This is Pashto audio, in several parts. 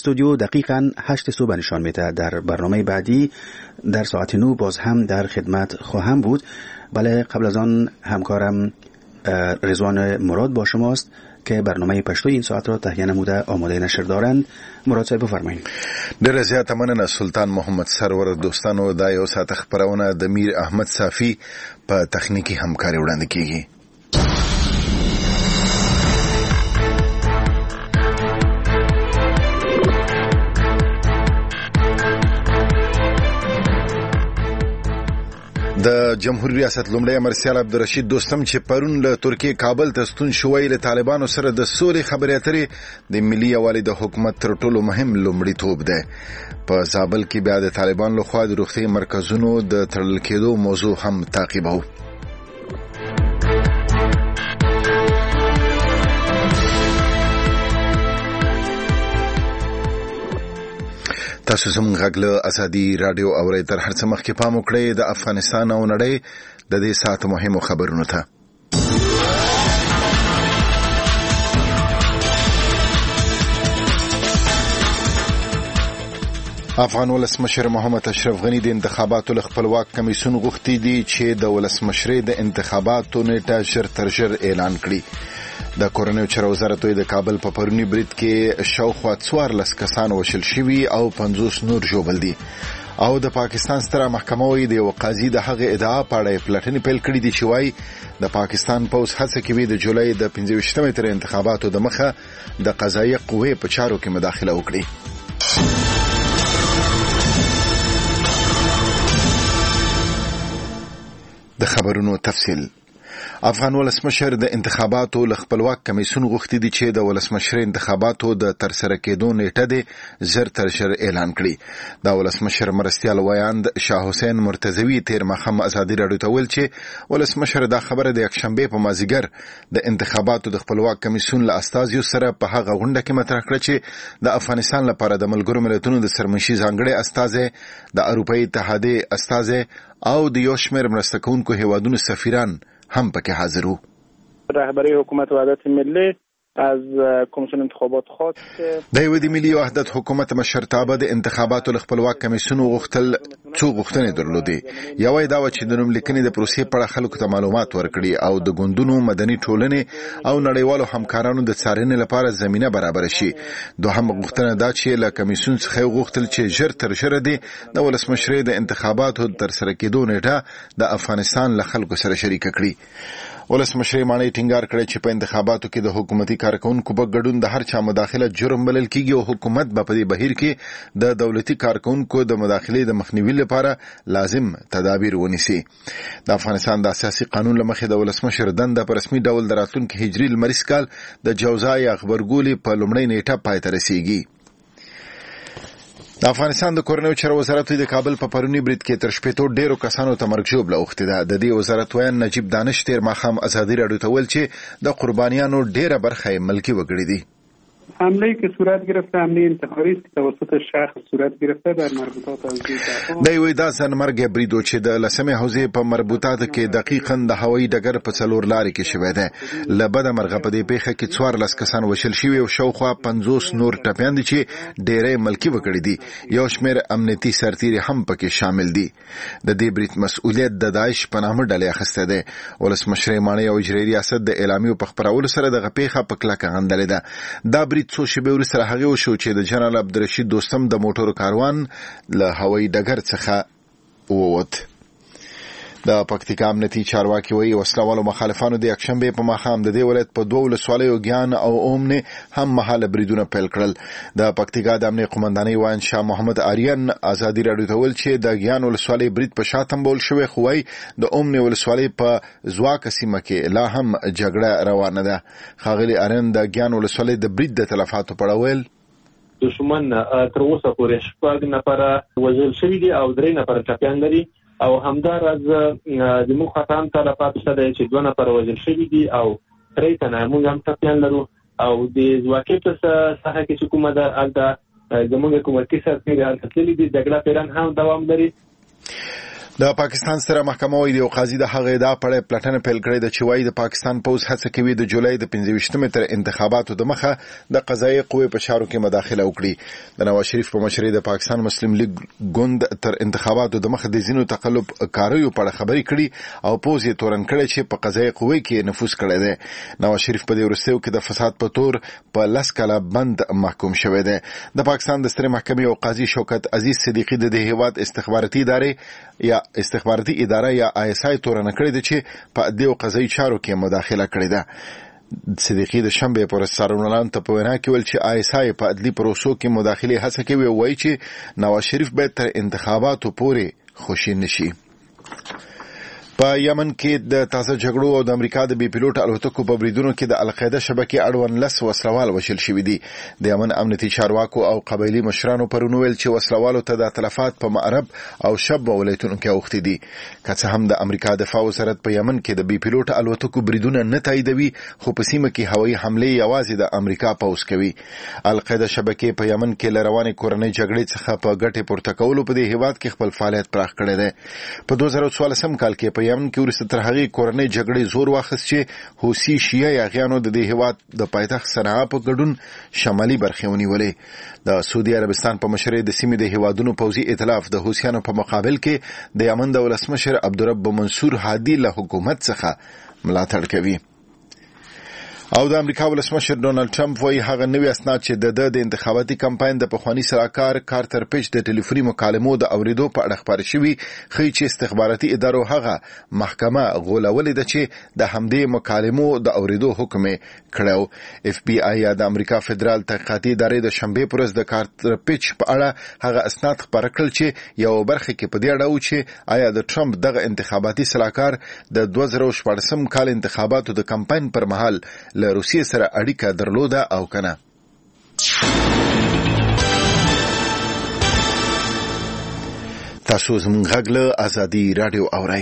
استودیو دقیقاً 8 صبح نشان میده. در برنامه بعدی در ساعت 9 باز هم در خدمت خواهم بود. بله، قبل از آن همکارم رضوان مراد با شماست که برنامه پشتو این ساعت را تهیه نموده آماده نشر دارند. مراد صاحب بفرمایید. ډېره زیاته مننه سلطان محمد سرور. دوستانو، دا یو ساعت خبرونه د میر احمد صافي په تخنیکی همکاري وړاندې کیږي. د جمهوریت ریاست لومړی امر سیال عبدالرشید دوستم چې پرون له ترکیه کابل ته ستون شوی له طالبانو سره د سولې خبرې اترې د ملي یووالي د حکومت تر ټولو مهم لومړیتوب دی. په زابل کې بیا د طالبان لخوا د روغتي مرکزونو د تړل کېدو موضوع هم تعقیبوو. تاسو زموږ غږ له ازادي رادیو اورئ. تر هر څه مخکې پام وکړئ د افغانستان او نړۍ د دې ساعت مهمو خبرونو ته. افغان ولسمشر محمد اشرف غنی د انتخاباتو له خپلواک کمیسیون غوښتي دي چې د ولسمشرۍ د انتخاباتو نیټه ژر تر ژر اعلان کړي. د کورنیو چارو وزارت د کابل په پرونی برید کې شاوخوا 14 کسان وشل شوي او 50 نور ژوبل دي. او د پاکستان ستره محکمه د یو قاضي د هغه ادعا په اړه پلټنې پیل کړې دي چې وايي د پاکستان پولیس هڅه کوي د جولای د 25 تر انتخاباتو د مخه د قضایي قوې په چارو کې مداخله وکړي. د خبرونو تفصیل. افغان ولسمشر د انتخاباتو له خپلواک کمیسیون غوښتي دي چې د ولسمشر انتخاباتو د ترسره کېدو نیټه د زر تر ژر اعلان کړي. د ولسمشر مرستیال ویاند شاه حسین مرتضوی تیر ماښام ازادي راډیو ته ویل چې ولسمشر دا خبره د یکشنبه په مازیګر د انتخاباتو د خپلواک کمیسیون له استازیو سره په هغه غونډه کې مطرح کړه چې د افغانستان لپاره د ملګرو ملتونو د سرمنشي ځانګړي استازي، د اروپאי اتحادیه استازي او د یو شمېر مرسته کوونکو هیوادونو سفیران هم پکې حاضر وو. رهبری حکومت وحدت ملی از کمیسیون انتخابات خواست د یو د ملي وحدت حکومت مشرتابه د انتخاباتو له خپلواک کمیسیون غوښتل څو غوښتنې درلودې. یوه دا و چې د نوملیکنې د پروسې په اړه خلکو ته معلومات ورکړي او د ګوندونو، مدني ټولنې او نړیوالو همکارانو د څارنې لپاره زمینه برابر شي. دوهم غوښتنه دا چې له کمیسیون څخه غوښتل چې ژر تر ژره د ولسمشرۍ د انتخاباتو تر سره کېدو نیټه د افغانستان له خلکو سره شریکه کړي. ولسمشر مانای ټینګار کړی چې په انتخاباتو کې د حکومتي کارکونکو په ګډون د هر چا مداخله جرم بلل کیږي او حکومت به په دې بهیر کې د دولتي کارکونکو د مداخلې د مخنیوي لپاره لازم تدابیر ونیسي. د افغانستان د اساسي قانون لمخې د ولسمشر دنده په رسمي ډول د راتلونکي هجري لمریز کال د جوزای خبرګولې په لومړۍ نیټه پای ته رسیږي. د افغانستان د کورنیو چارو وزارت د کابل په پرونی برید کې تر شپېتو ډیرو کسانو ته مرګ ژوبله اوښتې ده. د دې وزارت ویان نجیب دانش تیر ماښام ازادي راډیو ته ویل چې د قربانیانو ډیره برخه یې ملکي وګړي دي. حمله که صورت گرفته حمله انتحاری است که توسط شخص صورت گرفته در مربوطات حوزه د یوې دا ځانمرګي بریدو چې د لسمې حوزې په مربوطات کې دقیقاً د هوایي ډګر په څلور لارې کې شوی دی. له بده مرغه په دې پیښه کې 14 کسان وشل شوي او شاوخوا 50 نور ټپیان دي چې ډېری ملکي وګړي دي. یو شمېر امنیتي سرتیري هم پکې شامل دي. د دې برید مسؤلیت د داعش په نامه ډلې اخیستی دی. ولسمشر مانای او اجرایي ریاست د اعلامیو په خپرولو سره دغه پیښه په کلکه غندلې ده. دا برید څو شېبې وروسته هغه وشو چې د جنرال عبدالرشید دوستم د موټرو کاروان له هوایي ډګر څخه ووت. د پکتیکا امنیتي چارواکي وایي وسلوالو مخالفانو د یکشنبې په ماښام د دې ولایت په دوه ولسوالیو ګیان او اومنې هم مهاله بریدونه پیل کړل. د پکتیکا د امنیت قومندانۍ وایي شاه محمد آریان ازادي راډیو ته ویل چې د ګیان ولسوالۍ برید په شا تنبول شوی، خو وایي د اومنې ولسوالۍ په زواکه سیمه کې لا هم جګړه روانه ده. ښاغلي آریان د ګیان ولسوالۍ د برید د تلفاتو په اړه ویل دشمن تر اوسه پورې 6 نفره وژل شوي دي او 3 نفره ټپیان لري او همداراز د موږ خطام تلفات شته چې 2 نفره وژل شوي دي او 3 تنه موږ هم ټپیان لرو او د زواکې په ساحه کې چې کومه ده البته زموږ حکومتي سرتیري هلته تللي دي. جګړه پیران هم دوام لري. د پاکستان ستره محکمه وایي د یو قاضي د هغه ادعا په اړه پلټنه پیل کړې ده چې وایي د پاکستان پوز هڅه کوي د جولای د 25 تر انتخاباتو د مخه د قضایي قوې په چارو کې مداخله وکړي. د نواز شریف په مشرۍ د پاکستان مسلم لیگ ګوند تر انتخاباتو د مخه د زینو تقلب کاریو په اړه خبرې کړي او پوز یې تورن کړی چې په قضایي قوې کې نفوذ کړی دی. نواز شریف په دې وروستیو کې د فساد په تور په 10 کاله بند محکوم شوی دی. د پاکستان د سترې محکمې او قاضي شوکت عزیز صدیقی د هیواد استخباراتي اداره یا ISI تورن کړی دی چې په دې قضایي چارو کې مداخله کړې ده. صدیقی د شنبه پر سرونلان ته په وینا کې ول چې ISI په عدلي پروسو کې مداخله هڅه کوي او وایي چې نواز شریف باید تر انتخاباتو پورې خوشی نشي. په یمن کې د تازه جګړو او د امریکا د بي پيلوټ الوتکو په بریدونو کې د القاعده شبکې اړوند 10 وسلوال وشل شوي دي. د یمن امنیتي چارواکو او قبایلی مشرانو پرونو ویل چې وسلوالو ته د تلفات په معرب او شب ولایتونو کې اوختي دي. که څه هم د امریکا دفاع وزارت په یمن کې د بي پيلوټ الوتکو بریدونه نه تاییدوي خو په سیمه کې هوایي حمله یوازې د امریکا پوز کوي. القاعده شبکې په یمن کې لروانې کورنۍ جګړې څخه په ګټه پورته کولو په دې هیواد کې خپل فعالیت پراخ کړی دی. په 2014 کال کې په یمن کې ورسته تر هغه کورنۍ جګړې زور واخیست چې حوثي شیعه یاغیانو د دې هیواد د پایتخت صنعا په ګډون شمالي برخې ونیولې. د سعودي عربستان په مشرۍ د سیمې د هیوادونو پوځي ائتلاف د حوثیانو په مقابل کې د یمن د ولسمشر عبدالرب منصور هادي له حکومت څخه ملاتړ کوي. او د امریکا ولسمشر ډونالد ټرمپ وايي هغه نوې اسناد چې د انتخاباتي کمپاین د پخوانی سلاکار کارتر پیچ د ټلیفوني مکالمو د اوریدو په اړه خبري شوی خي چې استخباراتي ادارو هغه محکمه غولولې ده چې د همدې مکالمو د اوریدو حکم کړو. FBI یا د امریکا فدرال تحقیقاتي ادارې د شنبه پر ورځ د کارتر پیچ په اړه هغه اسناد خبر کړل چې یو برخه کې په دې اړه و چې آیا د ټرمپ دغه انتخاباتي سلاکار د 2014 کال انتخاباتو د کمپاین پر مهال له روسیې سره اړیکه درلوده او کنه. تاسو زموږ غږ له ازادي رادیو اورئ.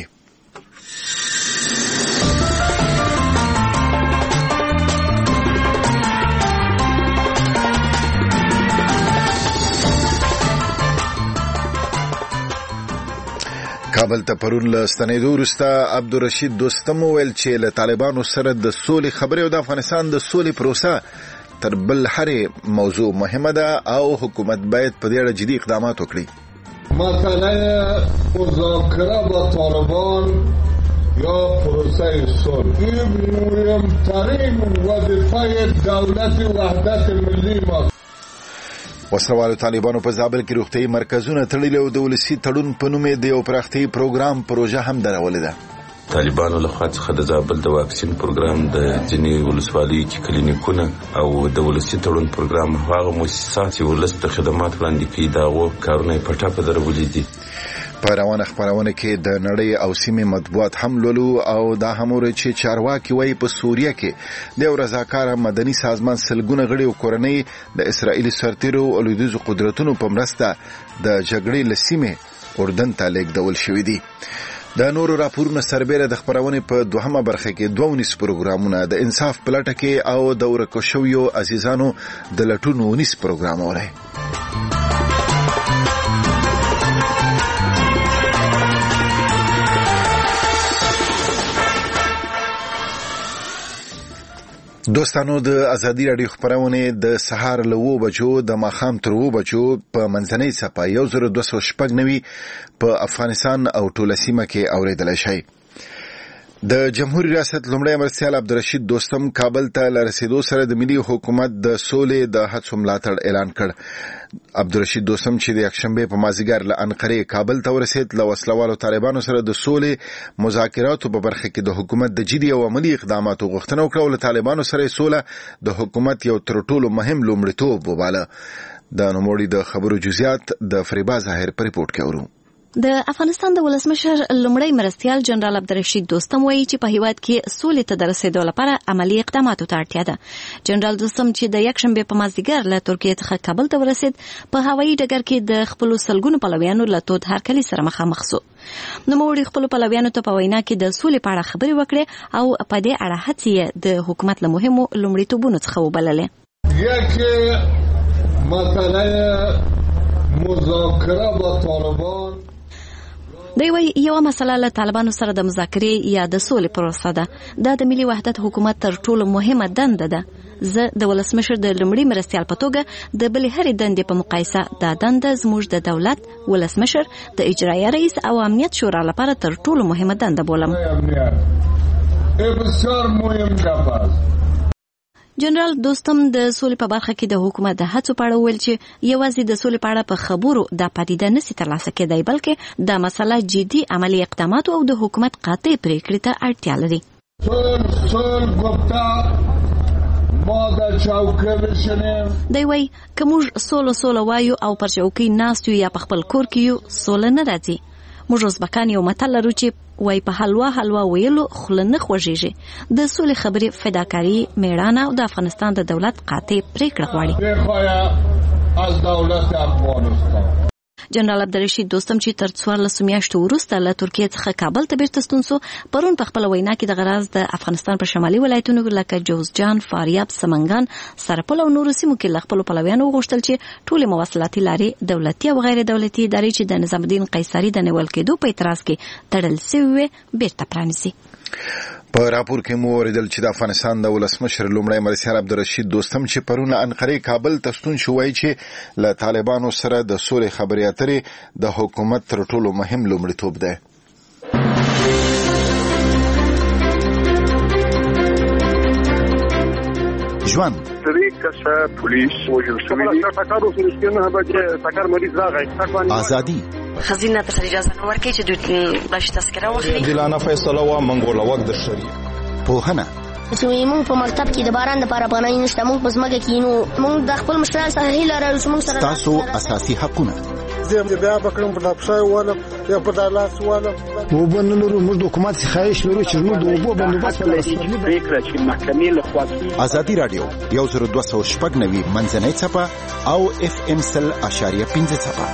کابل ته پرون له ستنېدو وروسته عبدالرشید دوستم وویل چې له طالبانو سره د سولې خبرې او د افغانستان د سولې پروسه تر بل هرې موضوع مهمه ده او حکومت باید په دې اړه جدي اقدامات وکړي. مسئله مذاکره با طالبان یا پروسه صلح این مهمترین وظیفه دولت وحدت ملی ماست. وسلوالو طالبانو په زابل کې روغتيایي مرکزونه تړلي او د ولسی تړون په نوم د یو پراختي پروګرام پروژه هم درولې ده. طالبانو له خوا څخه د زابل د واکسین پروګرام د ځینې ولسوالۍ کې کلینیکونه او د ولسی تړون پروګرام هغه مؤسسات چې ولست خدمات وړاندې کوي دا کارونه په ټاپه درولې دي. په روانه خبرونه کې د نړۍ او سیمې مطبوعات هم لولو او دا هم ورته چې چارواکي وایي په سوریه کې د رضاکار مدني سازمان سلګونه غړي او کورنۍ د اسرائیلي سرتیرو او لویدیځو قدرتونو په مرسته د جګړې لسیمه اردن ته لیږدول شوې دي. د نورو راپورونو سربېره د خبرونه په دوهمه برخه کې 2 پروګرامونه د انصاف پلټه کې او د ورکو شویو عزیزانو د لټونو 19 پروګرام اوري. دوستانو د ازادي رادیو خبرونه د سهار له 9 بجو د ماښام تر 9 بجو په منځنۍ صفه 1290 په افغانستان او ټوله سیمه کې اوریدل شي. د جمهوریت ریاست لومړی مرستیال عبدالرشید دوستم کابل ته لرسیدو سره د ملي حکومت د سولې د هڅو ملاتړ اعلان کړ. عبدالرشید دوستم چې د یکشنبه په مازیګر له انقرې کابل ته ورسید له وسلوالو طالبانو سره د سولې مذاکراتو په برخه کې د حکومت د جدي او عملی اقداماتو غوښتنه وکړه او له طالبانو سره سوله د حکومت یو تر ټولو مهم لومړیتوب وباله. د نوموړي د خبرو جزئیات د فریبا ظاهر په ریپورت کې اورو. د افغانستان د ولسمشر لومړی مرستیال جنرال عبدالرشید دوستم وایي چې په هیواد کې سولې ته د رسیدو لپاره عملی اقداماتو ته اړتیا ده. جنرال دوستم چې د یکشنبه په مازدیګر له ترکیې څخه کابل ته ورسید په هوایي ډګر کې د خپل سلګونو پلویانو له تود هرکلي سره مخامخ شو. نوموړي خپل پلویانو ته په وینا کې د سولې په اړه خبرې وکړې او په دې اړه هڅې د حکومت له مهمو لومړیتوبونو څخه وبللې. یک مسئله مذاکره با طالبان دوی وایي یوه مسله له طالبانو سره د مذاکرې یا د سولې پروسه ده. دا د ملي وحدت حکومت تر ټولو مهمه دنده ده. زه د ولسمشر د لومړي مرستیال په توګه د بلې هرې دندې په مقایسه دا دنده زموږ د دولت ولسمشر د اجرایه رئیس او امنیت شورا لپاره تر ټولو مهمه دنده بولم. جنرال دوستم د سولې په برخه کې د حکومت د هڅو په اړه وویل چې یوازې د سولې په اړه په خبرو دا پدیده نشي ترلاسه کېدای، بلکې دا مسله جدي عملی اقدامات او د حکومت قاطع پریکړې ته اړتیا لري. دی وایي که موږ سوله وایو او پر چوکۍ ناست یو یا په خپل کور کې یو، سوله نه راځي. موږ ازبکان یو متل لرو چې وای په حلوا ویلو خوله نه خوږیږي. د سولې خبرې فداکاري، میړانه او د افغانستان د دولت قاطع پریکړه غواړي. جنرال عبدالرشید دوستم چې تر 14 میاشتو وروسته له ترکیې څخه کابل ته بیرته ستون سو، پرون په خپل وینا کې د غراز د افغانستان په شمالي ولایتونو لکه جوزجان، فاریاب، سمنګان، سرپل او نورو سیمو کې له خپلو پلویانو وغوښتل چې ټولې مواصلاتي لارې دولتي او غیر دولتي ادارې چې د نظام الدین قیصري د نیول کېدو په اعتراض کې تړل شوې بیرته پرانیزي. په راپور کې مو اوریدل چې د افغانستان د ولسمشر لومړی مرستیال عبدالرشید دوستم چې پرون انقرې کابل ته ستون شو، وایي چې له طالبانو سره د سولې خبرې اترې د حکومت تر ټولو مهم لومړیتوب دی. ژوند ازادي خزینه ته اجازه نه ورکړي چې دوی باندې تذکره واخلي. دلانه فیصله وا منګوله وخت د شری پوهنه چې موږ په مکتب کې د باران لپاره پناه نشته، موږ په ځمکه کې نو موږ د خپل مشرانو سره هیله لرو چې موږ سره تاسو اساسي حقونه زه بیا بکرم په دپښای واله یا په دالاس واله وبنلرو موږ د حکومت څخه خواهش لرو چې موږ د اوبو بندوبست پریکړه چې محکمې له خوا ازادي رادیو 102.9 منځنۍ څپه او FM 100.5 څپه.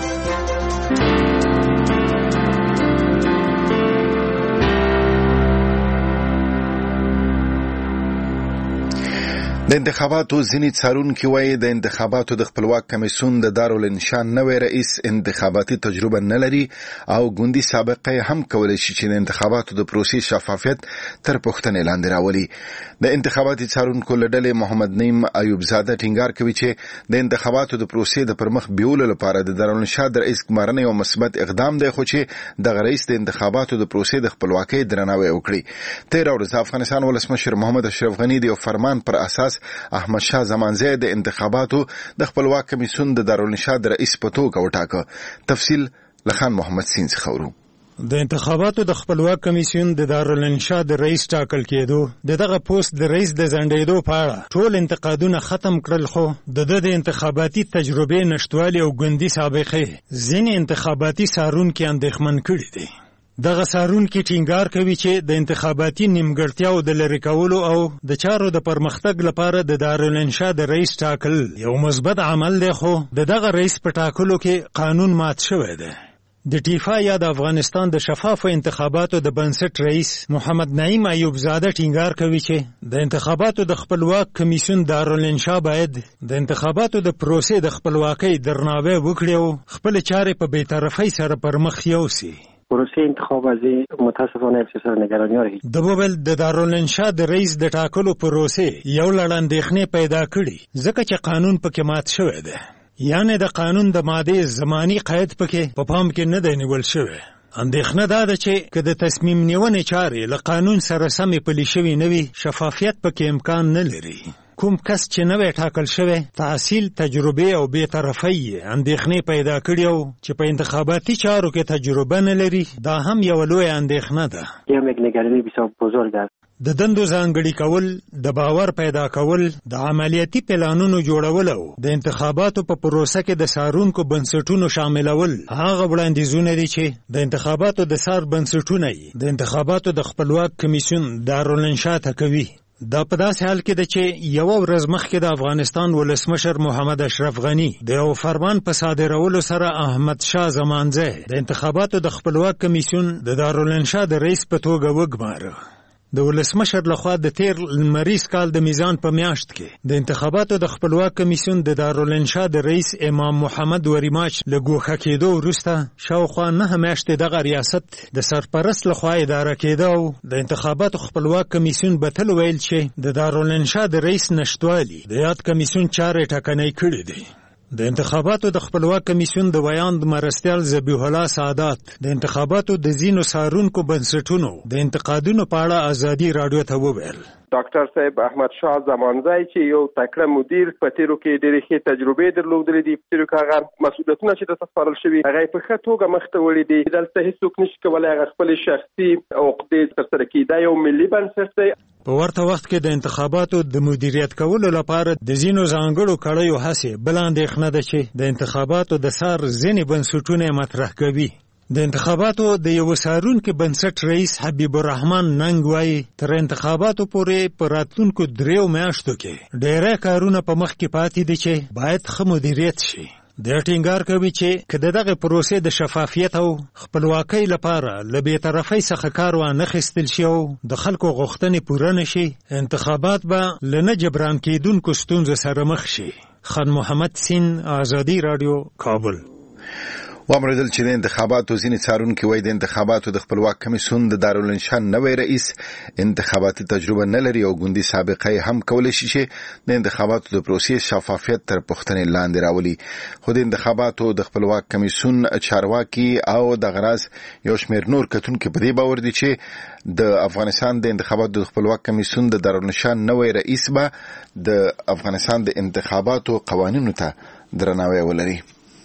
د انتخاباتو ځینې څارونکي وایي د انتخاباتو د خپلواک کمیسیون د دارالانشا نوی رئیس انتخاباتي تجربه نه لري او ګوندي سابقه هم کولی شي چې د انتخاباتو د پروسې شفافیت تر پوښتنې لاندې راولي. د انتخاباتي څارونکو له ډلې محمد نعیم ایوب زاده ټینګار کوي چې د انتخاباتو د پروسې د پرمخ بیولو لپاره د دارالانشا د رئیس ګمارنه یو مثبت اقدام دی، خو چې دغه رئیس د انتخاباتو د پروسې د خپلواکۍ درناوی وکړي. تیر ورځ افغانستان ولسمشر محمد اشرف غنی د فرمان پر اساس احمد شاه زمانزی د انتخاباتو د خپلواک کمیسیون د دارالانشا د رئیس په توګه وټاکه. تفصیل لخان محمد سین څخه ورو. د انتخاباتو د خپلواک کمیسیون د دارالانشا د رئیس ټاکل کېدو دغه پوسټ د رئیس د ځنډېدو په اړه ټول انتقادونه ختم کړل، خو د انتخاباتي تجربې نشټوالي او ګوندي سابقه ځینې انتخاباتي څارونکي اندېښمن کړي دي. دغه څارونکي ټینګار کوي چې د انتخاباتي نیمګړتیاو د لرې کولو او د چارو د پرمختګ لپاره د دارالانشا د رئیس ټاکل یو مثبت عمل دی، خو دغه رئیس په ټاکلو کې قانون مات شوی دی. د ټیفا یا د افغانستان د شفافو انتخاباتو د بنسټ رئیس محمد نعیم ایوب زاده ټینګار کوي چې د انتخاباتو د خپلواک کمیسیون دارالانشا باید د انتخاباتو د پروسې د خپلواکۍ درناوی وکړي او خپل چارې په بی‌طرفۍ سره پرمخ یوسي. پروسه انتخاب از متاسفانه احساس نگرانی ها د بوبل د دارالانشا د رئیس د ټاکلو پروسې یو لړ اندېښنې پیدا کړي، ځکه چې قانون پکې مات شوی دی، یعنی د قانون د مادې زمانی قید پکې په پام کې نه دی نیول شوی. اندېښنه دا ده چې که د تصمیم نیونې چارې له قانون سره سمې پلي شوي نه وي، شفافیت پکې امکان نه لري. کوم کس چې نوی ټاکل شوی تحصیل، تجربه او بی‌طرفۍ اندېښنې پیدا کړي او چې په انتخاباتي چارو کې تجربه نه لري، دا هم یو لوی اندېښنه ده. یم یک نگرانی بسیار بزرگ است. د دندو ځانګړي کول، د باور پیدا کول، د عملیاتي پلانونو جوړول او د انتخاباتو په پروسه کې د څارونکو بنسټونو شاملول هغه وړاندیزونه دي چې د انتخاباتو د څار بنسټونه د انتخاباتو د خپلواک کمیسیون دارالانشا ته کوي. دا په داسې حال کې ده چې یوه ورځ مخکې د افغانستان ولسمشر محمد اشرف غنی د یو فرمان په صادرولو سره احمد شاه زمانزی د انتخاباتو د خپلواک کمیسیون د دارالانشا د رئیس په توګه وګماره. د ولسمشر لخوا د تیر لمریز کال د میزان په میاشت کې د انتخاباتو د خپلواک کمیسیون د دارالانشا د رئیس امام محمد وریماچ له ګوښه کېدو وروسته شاوخوا 9 میاشتې دغه ریاست د سرپرست لخوا اداره کېده او د انتخاباتو خپلواک کمیسیون به تل ویل چې د دارالانشا د رئیس نشتوالي د یاد کمیسیون چارې ټاکنۍ کړې دي. د انتخاباتو د خپلواک کمیسیون د ویاند مرستیال ذبیح الله سعادت د انتخاباتو د ځینو څارونکو بنسټونو د انتقادونو په اړه ازادي راډیو ته وویل. ډاکټر صاحب احمد شاه زمانځای چې یو تکړه مدیر په تیرو کې ډېرې ښې تجربې درلودلې دي، په تیرو کې هغه مسؤلیتونه چې ته سپارل شوي هغه په ښه توګه مخته وړي دي. دلته هیڅوک نشي کولی هغه خپل شخصي عقدې ترسره کړي. دا یو ملي بنسټ دی. په ورته وخت کې د انتخاباتو د مدیریت کولو لپاره د ځینو ځانګړو کړیو هڅې بل اندېښنه ده چې د انتخاباتو د سار ځینې بنسټونه مطرح کوي. د انتخاباتو د یو څارونکي بنسټ رئیس حبیب الرحمن ننګ وایي تر انتخاباتو پورې په راتلونکو 3 میاشتو کې ډېری کارونه په مخ کې پاتې دي چې باید ښه مدیریت شي. د ټینګار کوي چې که دغه پروسې د شفافیت او خپلواکۍ لپاره له بېطرفۍ څخه کار وانخیستل شي او د خلکو غوښتنې پوره نشي، انتخابات به له نه جبران کېدونکو ستونزو سره مخ شي. خان محمد سین، ازادي راډیو، کابل. وامردل چې د انتخاباتو ځینې څارونکي وایي د انتخاباتو د خپلواک کمیسیون د دارالانشا نوی رئیس انتخاباتي تجربه نه لري او ګوندي سابقه هم کولی شي چې د انتخاباتو د پروسې شفافیت تر پوښتنې لاندې راولي. خو د انتخاباتو د خپلواک کمیسیون چارواکي او د غراز یو شمېر نور کتونکي په دې باور دي چې د افغانستان د انتخاباتو د خپلواک کمیسیون د دارالانشا نوی رئیس به د افغانستان د انتخاباتو قوانینو ته درناوی ولري.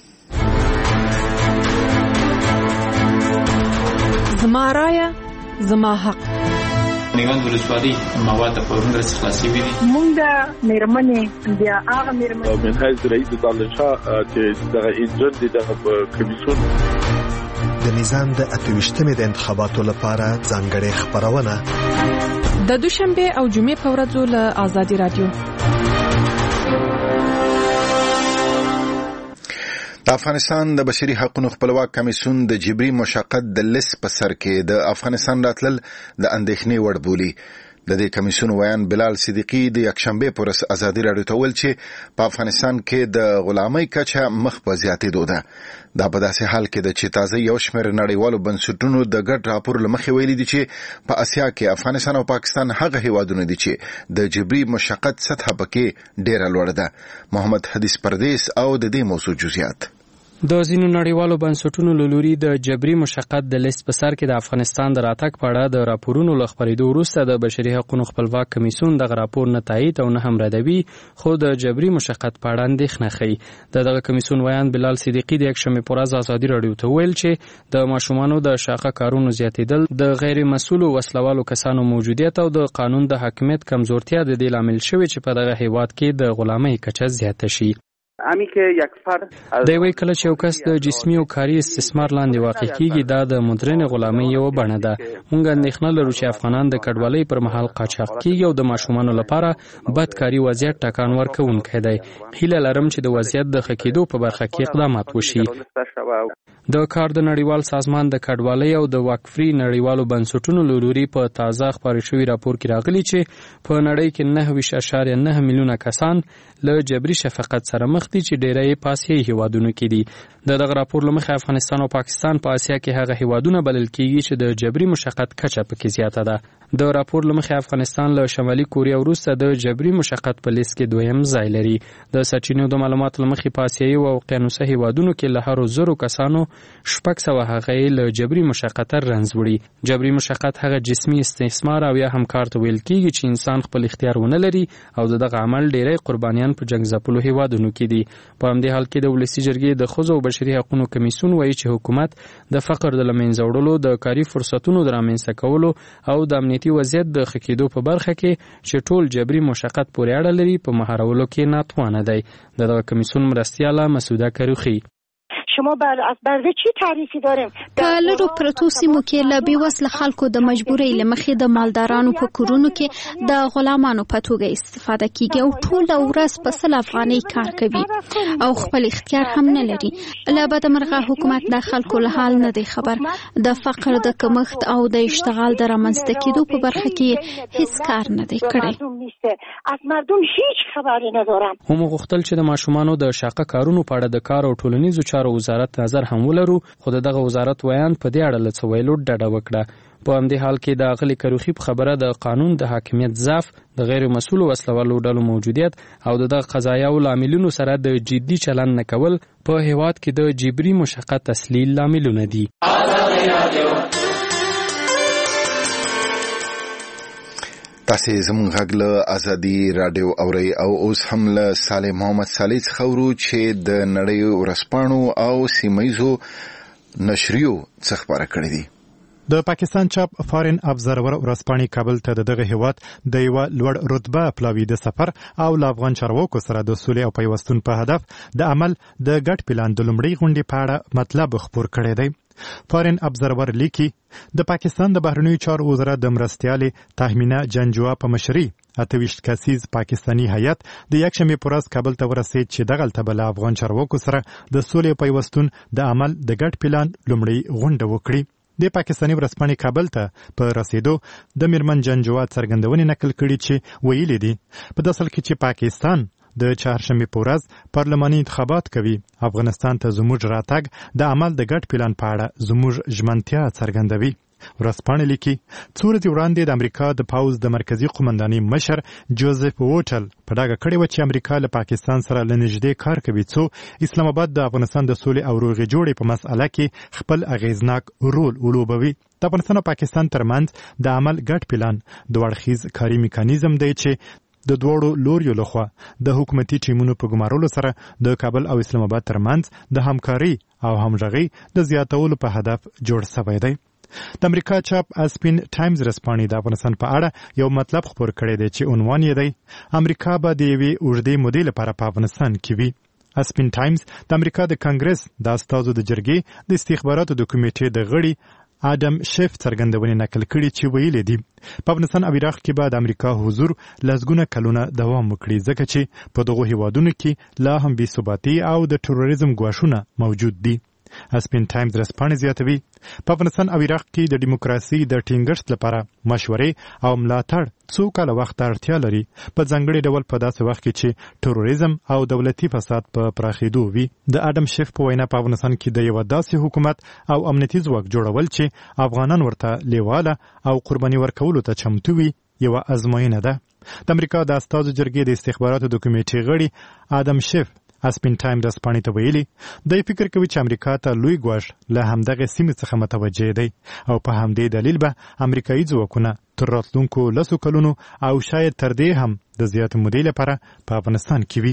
زما رایه زما حق. نیوند ولسوالۍ مواد په ورنګ خلاصي وي. مونږ د میرمنې بیا هغه میرمنې من حیث رئیس دارالانشا چې دغه انجن دي دغه کمیسیون د نظام د 28مې د انتخاباتو لپاره ځانګړې خبرونه د دوشنبه او جمعې په ورځو له ازادي راډیو. د افغانستان د بشري حقوقو خپلواک کمیسیون د جبري مشقت د لیست په سر کې د افغانستان راتلل د اندېښنې وړ بولي. د دې کمیسیون ویان بلال صدیقي د یکشنبه پر ورځ ازادي راډیو ته ویل چې په افغانستان کې د غلامۍ کچه مخ په زیاتېدو ده. دا په داسې حال کې ده چې تازه یو شمېر نړیوالو بنسټونو د ګډ راپور له مخې ویلي دي چې په اسیا کې افغانستان او پاکستان هغه هیوادونه دي چې د جبري مشقت سطح پکې ډېره لوړه ده. محمد حدیث پردیس او د دې موضوع جزئیات. د ځینو نړیوالو بنسټونو له لوري د جبري مشقت د لیست په سر کې د افغانستان د راتګ په اړه د راپورونو له خپرېدو وروسته د بشري حقوقو خپلواک کمیسیون دغه راپور نه تایید او نه هم ردوي، خو د جبري مشقت په اړه اندېښنه ښيي. دغه کمیسیون ویان بلال صدیقي د یکشنبې پر ورځ ازادي راډیو ته ویل چې د ماشومانو د شاقه کارونو زیاتېدل، د غیر مسؤلو وسلوالو کسانو موجودیت او د قانون د حاکمیت کمزورتیا د دې لامل شوی چې په دغه هیواد کې د غلامۍ کچه زیاته شي. د یوې کله چې یو کس د جسمي او کاري استثمار لاندې واقع کیږي، دا د مدرن غلامۍ یو بڼه ده. موږ اندېښنه لرو چې افغانان د کډوالۍ پر مهال قاچاق کیږي او د ماشومانو لپاره بدکاري وضعیت ټکان ورکوونکی دی. هیله لرم چې د وضعیت د ښه کېدو په برخه کې اقدامات وشي. د کار د نړیوال سازمان د کډوالۍ او د وقفري نړیوالو بنسټونو له لوري په تازه خپاره شوي راپور کې راغلي چې په نړۍ کې 9.9 میلیونه کسان له جبري شفقت سره مخ دي چې ډېری یې په آسیایي هیوادونو کې دي. د دغه راپور له مخې افغانستان او پاکستان په آسیا کې هغه هیوادونه بلل کېږي چې د جبري مشقت کچه پکې زیاته ده. د راپور له مخې افغانستان له شمالي کوریا وروسته د جبري مشقت په لیست کې دویم ځای لري. د سرچینو د معلوماتو له مخې په آسیایي او اقیانوسي هیوادونو کې له هرو 100 کسانو 600 هغه له جبري مشقت رنځ وړي. جبري مشقت هغه جسمي استثمار او یا هم کار ته ویل کېږي چې انسان خپل اختیار ونه لري او دغه عمل ډېری قربانیان په جنگ ځپلو هیوادونو کې دي. په همدې حال کې د ولسي جرګې د ښځو او بشري حقوقو کمیسیون وایي چې حکومت د فقر د له منځه وړلو، د کاري فرصتونو د رامنځته کولو او د امنیتي وضعیت د ښه کېدو په برخه کې چې ټول جبري مشقت پورې اړه لري په مهارولو کې ناتوانه دی. دغه کمیسیون مرستیاله مسعوده کروخی: شما بر چی تعریفی داریم؟ په لرو پرتو سیمو کې له بېوسله خلکو د مجبورۍ له مخې د مالدارانو په کورونو کې د غلامانو په توګه استفاده کیږي او ټوله ورځ په 100 افغانۍ کار کوي او خپل اختیار هم نه لري. له بدمرغه حکومت د خلکو له حال نه دی خبر. د فقر د کمښت او د اشتغال د رامنځته کېدو په برخه کې هیڅ کار نه دی کړی. از مردم هیچ خبری ندارم. هم غوښتل چې د ماشومانو د شاقه کارونو په اړه د کار او ټولنیزو چارو وزارت نظر هم ولرو، خو دغه وزارت ویان په دې اړه له څه ویلو ډډه وکړه. په همدې حال کې د اغلي کروخي په خبره د قانون د حاکمیت ضعف، د غیر مسؤل وسلوالو ډلو موجودیت او د قضایاو لاملونو سره د جدي چلند نه کول په هیواد کې د جبري مشقت اصلي لاملونه دي. تاسو زموږ غږ له ازادي رادیو اوري او اوس هم له صالح محمد صالح خورو چې د نړۍ ورسپانو او سیمایزو نشریو څخه خبره کړې دي. د پاکستان چاپ فارن ابزرور ورسپانې کابل ته د دغه هیواد د یو لوړ رتبه پلاوی د سفر او له افغان چارواکو سره د سولې او پیوستون په هدف د عمل د ګډ پلان د لومړۍ غونډې په اړه مطلب خبر کړی دی. فارن ابزرور لیکي د پاکستان د بهرنیو چارو وزارت د مرستیالې تهمینه جنجوا په مشري 28 کسیز پاکستانی هیئت د یکشنبه پر ورځ کابل ته ورسید چې دغه تبله افغان چارواکو سره د سولې او پیوستون د عمل د ګډ پلان لومړۍ غونډه وکړي. د پاکستاني ورسپانې کابل ته په رسیدو د میرمن جنجوا څرګندونې نقل کړي چې ویلي دي په داسل کې چې پاکستان د چهارشنبه په ورځ پارلماني انتخابات کوي. افغانستان ته زموږ راتګ د عمل د ګډ پلان په اړه زموږ ژمنتیا څرګندوي. ورسپانې لیکي څو ورځې وړاندې د امریکا د پاوز د مرکزی قومندانۍ مشر جوزف ووټل په ډاګه کړې و چې امریکا له پاکستان سره لنږدې کار کوي څو اسلام آباد د افغانستان د سولې او روغې جوړې په مسأله کې خپل اغیزناک رول ولوبوي. د افغانستان او پاکستان ترمنځ د عمل ګډ پلان د وړخیز کاري میکانیزم دی چې د دوړو لوریو لخوا د حکومتي ټیمونو په ګمارلو سره د کابل او اسلام آباد ترمنځ د همکاري او همغږي د زیاتولو په هدف جوړ شوی دی. د امریکا چاپ اسپین ټایمز رسپانې د افغانستان په اړه یو مطلب خبر کړی دی چې عنوان یې دی امریکا به د یوې اوږدې مودې لپاره په افغانستان کې وي. اسپین ټایمز د امریکا د کانګرس د استازو د جرګې د استخباراتو د کمیټې د غړي آدم شیف څرګندونې نقل کړي چې ویلي دي په افغانستان او عراق کې به د امریکا حضور لسګونه کلونه دوام وکړي ځکه چې په دغو هیوادونو کې لا هم بې ثباتي او د تروریزم ګواښونه موجود دي. اسپین ټایمز رسپانې زیاتوي په افغانستان او عراق کې د دیموکراسي د ټینګښت لپاره مشورې او ملاتړ څو کاله وخت اړتیا لري په ځانګړي ډول په داسې وخت کې چې تروریزم او دولتي فساد په پراخېدو وي. د آدم شیف په وینا په افغانستان کې د یو داسې حکومت او امنیتي ځواک جوړول چې افغانان ورته لیواله او قرباني ورکولو ته چمتو وي یو ازموینه ده. د امریکا د استازو جرګې د استخباراتو د کمیټې غړي آدم شیف اسپین ټایم رسپانې ته ویلي دی فکر کوي چې امریکا ته لوی ګواښ له همدغه سیمې څخه متوجه دی او په همدې دلیل به امریکایي ځواکونه تر راتلونکو 10 کلونو او شاید تر دې هم د زیاتې مودې لپاره په افغانستان کې وي.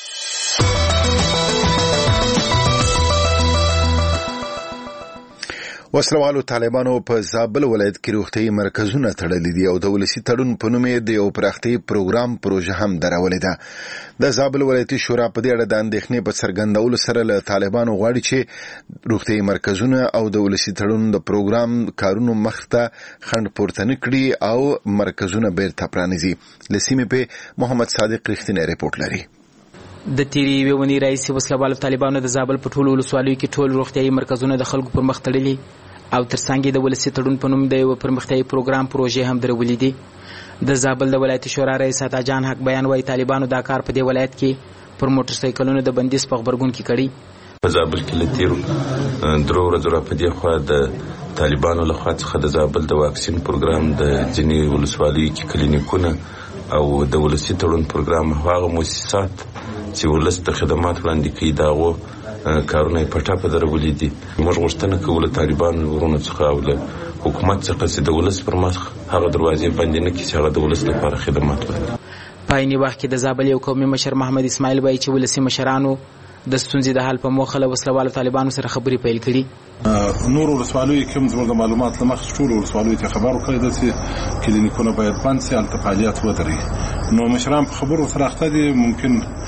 وسلوالو طالبانو په زابل ولایت کې روغتي مرکزونه تړلي دي او د ولسی تړون په نوم د یو پراختي پروګرام پروژه هم درولې ده. د زابل ولایتي شورا په دې اړه د اندېښنې په څرګندولو سره له طالبانو غواړي چې روغتي مرکزونه او د ولسی تړون د پروګرام کارونو مخته خند پورته نکړي او مرکزونه بیرته پرانیزي. لسیمې په محمد صادق رښتینی ریپورت لري. د تیری وونی رئیس وسلوالو طالبانو د زابل په ټولو ولسوالیو کې ټول روغتيایي مرکزونه د خلکو پر مخ تړلي او ترڅنګ د ولسی تړون په نوم د یو پرمختیایي پروګرام پروژې هم درولې دي. د زابل د ولایتي شورا رئیس عطا جان حق بیان وایي طالبانو دا کار په دې ولایت کې پر موټر سایکلونو د بندیز په خبرګون کې کړی. په زابل کې لتیرو درو ورځې په دې خوا د طالبانو لخوا څخه د زابل د واکسین پروګرام د ځینی ولسوالیو کې کلینیکونه او د ولسی تړون پروګرام هغه مؤسسات چې ولست د خدمات وړاندې کوي داغو کارونه په ټاپه درولې دي. موږ غوښتنه کوله طالبان ورونه څخه او له حکومت څخه چې د ولس پر مخ هغه دروازې باندې نه کیږي چې هغه د ولس لپاره خدمات وکړي. په عیني وخت کې د زابل یو قومي مشر محمد اسماعیل وایي چې ولسی مشرانو د ستونزې د حل په موخه له وسلوالو طالبانو سره خبرې پیل کړي. نور ولسوالیو کوم زموږ د معلومات لمخ ټول ولسوالیو ته خبر ورکړی دی چې کلینیکونه باید بند شي، الته فعالیت ودرېږي. نو مشران په خبرو سره اخته دي، ممکن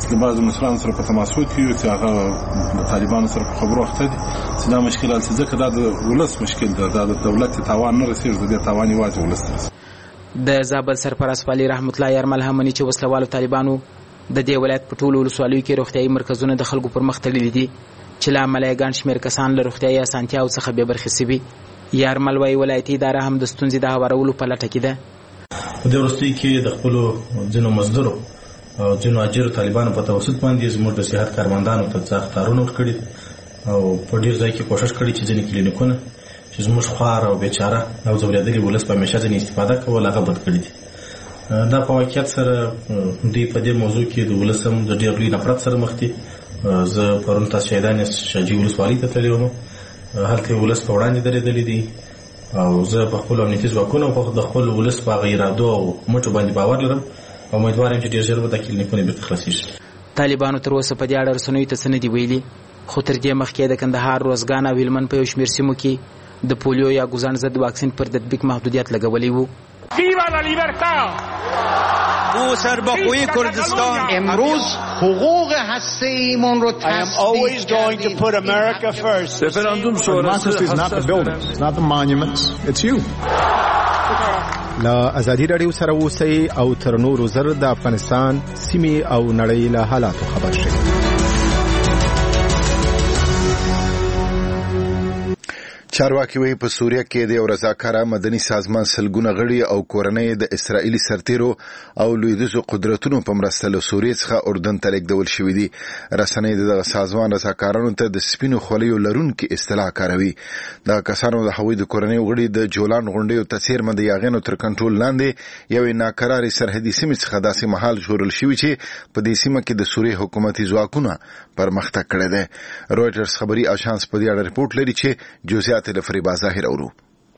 د بعض مشرانو سره په تماس کې یو چې هغه د طالبانو سره په خبرو وخت دي چې دا مشکلات ځکه دا د ولس مشکل ده، دا د دولت تاوان نه رسیږي، د تاوان یوازې ولس رسیږي. د زابل سرپرست والي رحمت الله یرمل همني چې وسلوالو طالبانو د دې ولایت په ټولو ولسوالیو کې روغتيایي مرکزونه د خلکو پر مخ تړلي دي چې له امله یې ګڼ شمېر کسان له روغتیایي اسانتیاو څخه بې برخې سوي. یرمل وایي ولایتي اداره هم د ستونزې د هوارولو په لټه کې ده. په دې وروستیو کې د خپلو ځینو مزدورو او ځینو اجرو طالبانو په توسط باندې زموږ د صحت کارمندانو ته څه اخطارونه ورکړي او په ډېر ځای کې کوشش کړې چې ځینې کلینیکونه چې زموږ خوار او بیچاره او ځورېدلي ولس په همیشه ځینې استفاده کول هغه بند کړي دي. دا په واقعیت سره دوی په دې موضوع کې د ولس هم د ډېر لوی نفرت سره مخ دي. زه پرون تاسو شهیدان شاجي ولسوالۍ ته تللی وم، هلته ولس په وړاندې درېدلي دي او زه په خپلو امنیتي ځواکونو او د خپل ولس په هغه ارادو او مټو باندې باور لرم او امیدوار یم چې ډېر ژر به دا کلینیکونه بېرته خلاصېږي. طالبانو تر اوسه په دې اړه رسنیو ته څه نه دي ویلي، خو تر دې مخکې د کندهار، روزګان او هلمند په یو شمېر سیمو کې د پولیو یا ګوزن ضد واکسین پر تطبیق محدودیت لګولی و. او سرباخوی کردستان امروز حقوق هسته‌ایمون رو always going to put America first. Referendum شورای is not the buildings, it's not the monuments, it's you. لا ازادي رادیو سره اوسئ او تر نورو زر د افغانستان سیمې او نړۍ له حالاتو خبر شئ. چارواکي وایي په سوریه کې د یو رضاکاره مدني سازمان سلګونه غړي او کورنۍ د اسرائیلي سرتیرو او لویدیځو قدرتونو په مرسته له سوریې څخه اردن ته لیږدول شوي دي. رسنۍ دغه سازمان رضاکارانو ته د سپینو خولیو لرونکي اصطلاح کاروي. دغه کسانو د هغوی د کورنۍ غړي د جولان غونډیو ته څیرمه د یاغیانو تر کنټرول لاندې یوې ناکرارې سرحدي سیمې څخه داسې مهال ژغورل شوي چې په دې سیمه کې د سوریې حکومتي ځواکونه پرمختګ کړی دی. رویټرز خبري اژانس په دې اړه رپورټ لري چې جزئیات لفریبا ظاهر اورو.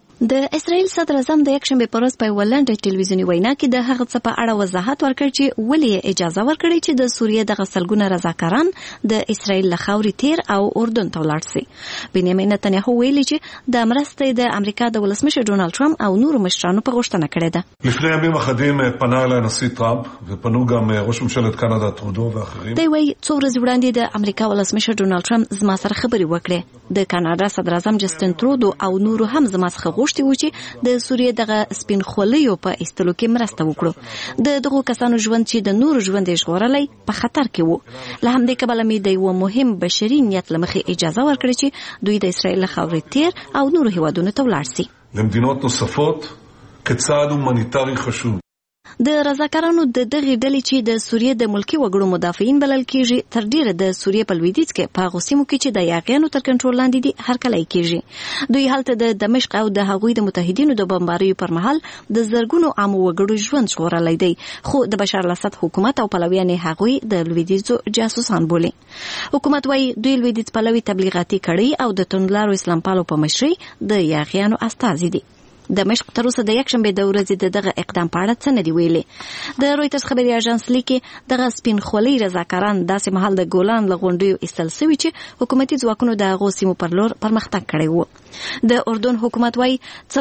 د اسرائیل صدر اعظم د یکشنبه پر ورځ په ولنډ ټلویزیونی وینا کې د هغه څه په اړه وضاحت ورکړ چې ولې اجازه ورکړي چې د سوریې د غسلګونه رضاکاران د اسرائیل له خاورې تیر او اردن ته ولاړ شي. بنیامین نتنیاهو ویلي چې د مرستې د امریکا د ولسمشر ډونالد ټرمپ او نورو مشرانو په غوښتنه کړې ده. לפני ימים אחדים פנה אליי הנשיא טראמפ ופנו גם ראש ממשלת קנדה טרודו ואחרים. دی وایي څو ورځې وړاندې د امریکا ولسمشر ډونالد ټرمپ زما سره خبرې وکړې. د کاناډا صدر اعظم جسټین ترودو او نورو هم زما څخه غوښتي و چې د سوریې دغه سپین خولیو په ایستلو کې مرسته وکړو. د دغو کسانو ژوند چې د نورو ژوند یې ژغورلی په خطر کې و. له همدې کبله مې د یوه مهم بشري نیت له مخې اجازه ورکړې چې دوی د اسرائیل له خاورې تیر او نورو هیوادونو ته ولاړ سي. למדינות نصفות كצעد هومانيتاري خشوب. د رضاکارانو د دغې ډلې چې د سوریې د ملکي وګړو مدافعین بلل کېږي تر ډیره د سوریې په لویدیځ کې په هغو سیمو کې چې د یاغیانو تر کنټرول لاندې دي هرکلی کېږي. دوی هلته د دمشق او د هغوی د متحدینو د بمباریو پر مهال د زرګونو عامو وګړو ژوند ژغورلی دی، خو د بشار الاسد حکومت او پلویان یې هغوی د لویدیځو جاسوسان بولي. حکومت وایي دوی لویدیځ پلوي تبلیغاتي کړۍ او د توندلارو اسلام پالو په مشرۍ د یاغیانو استازي دي. دمشق تر اوسه د یکشنبه د ورځې د دغه اقدام په اړه څه نه دی ویلي. د رویټرز خبري اژانس لیکي دغه سپین خولي رضاکاران داسې مهال د ګولان له غونډیو ایستل سوي چې حکومتي ځواکونو د هغو سیمو پر لور پرمختګ کړی و. د اردن حکومت وایي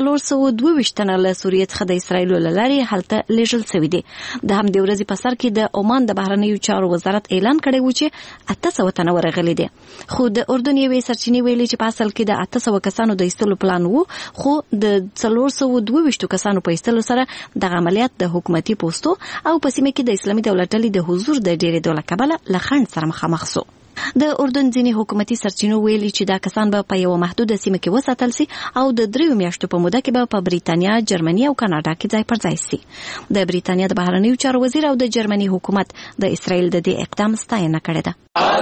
422 تنه له سوریې څخه د اسرائیل له لارې هلته لیږل سوي دي. د همدې ورځې په سر کې د عمان د بهرنیو چارو وزارت اعلان کړی و چې 800 تنه ورغلي دي، خو د اردن یوې سرچینې ویلي چې په اصل کې د 800 کسانو د ایستلو پلان و، خو د 422 کسانو په ایستلو سره د عملیات د حکومتي پوسټو او په سیمه کې د اسلامي دولت ډلې د حضور د ډېرېدو له کبله له خنډ سره مخامخ سو. د اردن ځینې حکومتي سرچینو ویلي چې دا کسان به په یوه محدوده سیمه کې وساتل سي او د 3 میاشتو په موده کې به په بریتانیا، جرمني او کاناډا کې ځای پر ځای سي. د بریتانیا د بهرنیو چارو وزیر او د جرمني حکومت د اسرائیل د دې اقدام ستاینه کړې ده.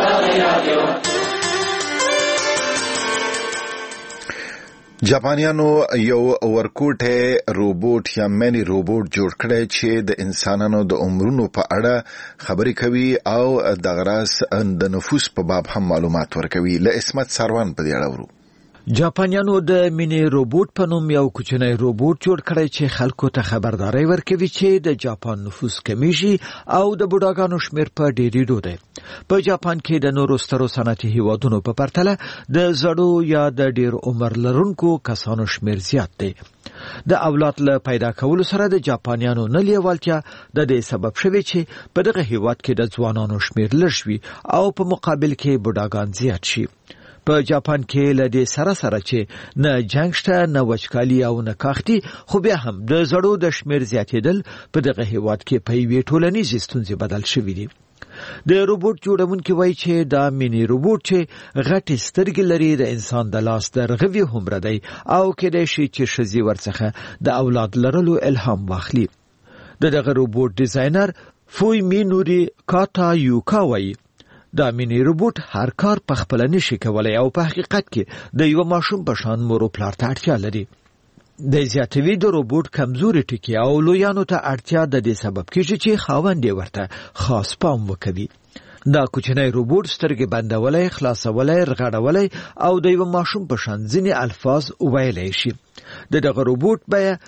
جاپانیانو یو ورکوټه روبوټ یا مینی روبوټ جوړ کړی چې د انسانانو د عمرونو په اړه خبرې کوي او د غراس د نفوس په باب هم معلومات ورکوي. له اسمت سروان په دې اړه ورو. جاپانیانو د مینی روبوټ په نوم یو کوچنی روبوټ جوړ کړی چې خلکو ته خبرداري ورکوي چې د جاپان نفوس کمیږي او د بوډاګانو شمیر په ډیریدو دی. په جاپان کې د نورو سترو صنعتي هیوادونو په پرتله د زړو یا د ډیر عمر لرونکو کسانو شمیر زیات دی. د اولاد له پیدا کولو سره د جاپانیانو نه لیوالتیا د دې سبب شوی چې په دغه هیواد کې د ځوانانو شمیر لږ وي او په مقابل کې بوډاګان زیات شي. په جاپان کې له دې سره سره چې نه جنگ شته نه وچکالي او نه کاختي، خو بیا هم د زړو د شمیر زیاتېدل په دغه هیواد کې په یوې ټولنیزې ستونزې بدل شوي دي. د روبوټ جوړونکي وایي چې دا مینی روبوټ چې غټې سترګې لري د انسان د لاس د رغوي هومره دی او کېدای شي چې ښځې ورڅخه د اولاد لرلو الهام واخلي. دغه روبوټ ډیزاینر فویمینوري کاتا یوکا وایي دا مینی روبوټ هر کار په خپل نشي کولای او په حقیقت کې د یو ماشوم په شان مور او پلار ته اړتیا لري. د زیاتوي د روبوټ کمزوري ټکي او لویانو ته اړتیا د دې سبب کیږي چې خاوند یې ورته خاص پام وکړي. دا کوچنی روبوټ سترګې بندولای، خلاصولای، رغړولای او د یو ماشوم په شان ځینې الفاظ ویلای شي. دغه روبوټ به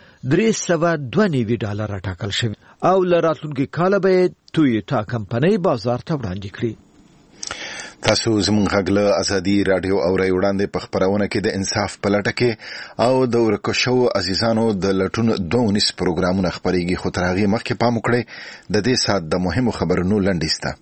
$392 ټاکل شوی او له راتلونکي کاله به تویوتا کمپنۍ بازار ته وړاندې کړي. تاسو زموږ غږ له ازادي رادیو اورئ. وړاندې په خپرونه کې د انصاف په لټه کې او د ورکو شوو عزیزانو د لټون 2 پروګرامونه خپرېږي، خو تر هغې مخکې پام وکړئ د دې ساعت د مهمو خبرونو لنډیز ته.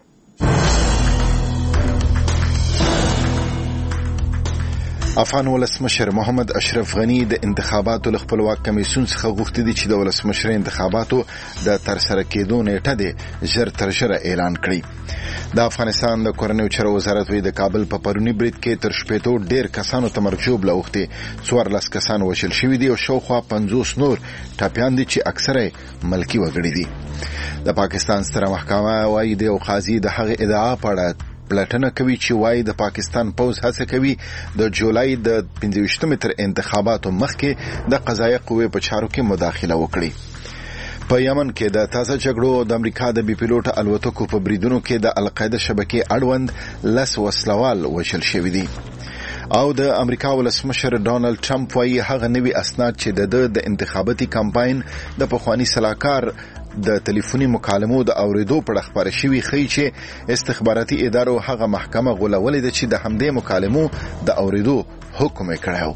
افغان ولسمشر محمد اشرف غنی د انتخاباتو له خپلواک کمیسیون څخه غوښتي دي چې د ولسمشر انتخاباتو د ترسره کېدو نیټه دې ژر تر ژره اعلان کړي. د افغانستان د کورنیو چارو وزارت وی د کابل په پرونی برید کې تر شپېتو ډیر کسانو ته مرګ ژوبله اوښتې، 14 کسان وژل شوي دي او شاوخوا 50 نور ټپیان دي چې اکثره ملکي وګړي دي. د پاکستان ستره محکمه وايي د یو قاضي د هغه ادعا په اړه پلټنه کوي چې وايي د پاکستان پوز هڅه کوي د جولای د 25 تر انتخاباتو مخکې د قضایي قوې په چارو کې مداخله وکړي. په یمن کې د تازه جګړو د امریکا د بي پیلوټ الوتکو په بریدونو کې د القاعده شبکې اړوند 10 وسلوال وژل شوي دي او د امریکا ولسمشر ډونالد ټرمپ وايي هغه نوي اسناد چې د انتخاباتي کمپاین د پخوانی سلاکار د ټلیفوني مکالمو د اوریدو په اړه خبره شوی ښیي چې استخباراتي ادارو هغه محکمه غولولې ده چې د همدې مکالمو د اوریدو حکم یې کړی.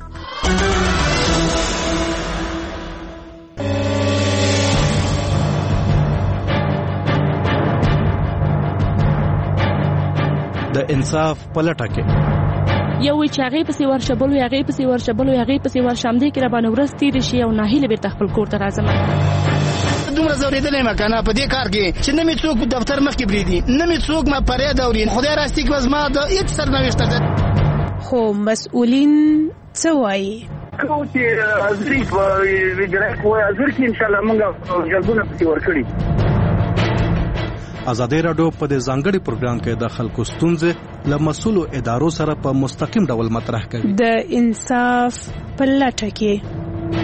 د انصاف پلټه کې یو چې هغه پسې ورشبل وي، هغه پسې ورشبل وي، هغه پسې ورشمدې کې را باندې ورځ تیر شي او ناهیله بیرته خپل کور ته راځم. دومره زوریدلې مکنه په دې کار کې چې نه می څوک دفتر مخ کې بریدي، نه می څوک ما پرې دوري. خدای راستي کې وزما د هیڅ سرنوشت ده. خو مسؤلین څه وایي؟ کو چې ازري په ویډیو کوه ازر کې ان شاء الله موږ جلبونه پسې ورکړي. ازادي رادیو په دې ځانګړي پروګرام کې د خلکو ستونزې له مسؤلو ادارو سره په مستقیم ډول مطرح کوي. د انصاف په لټه کې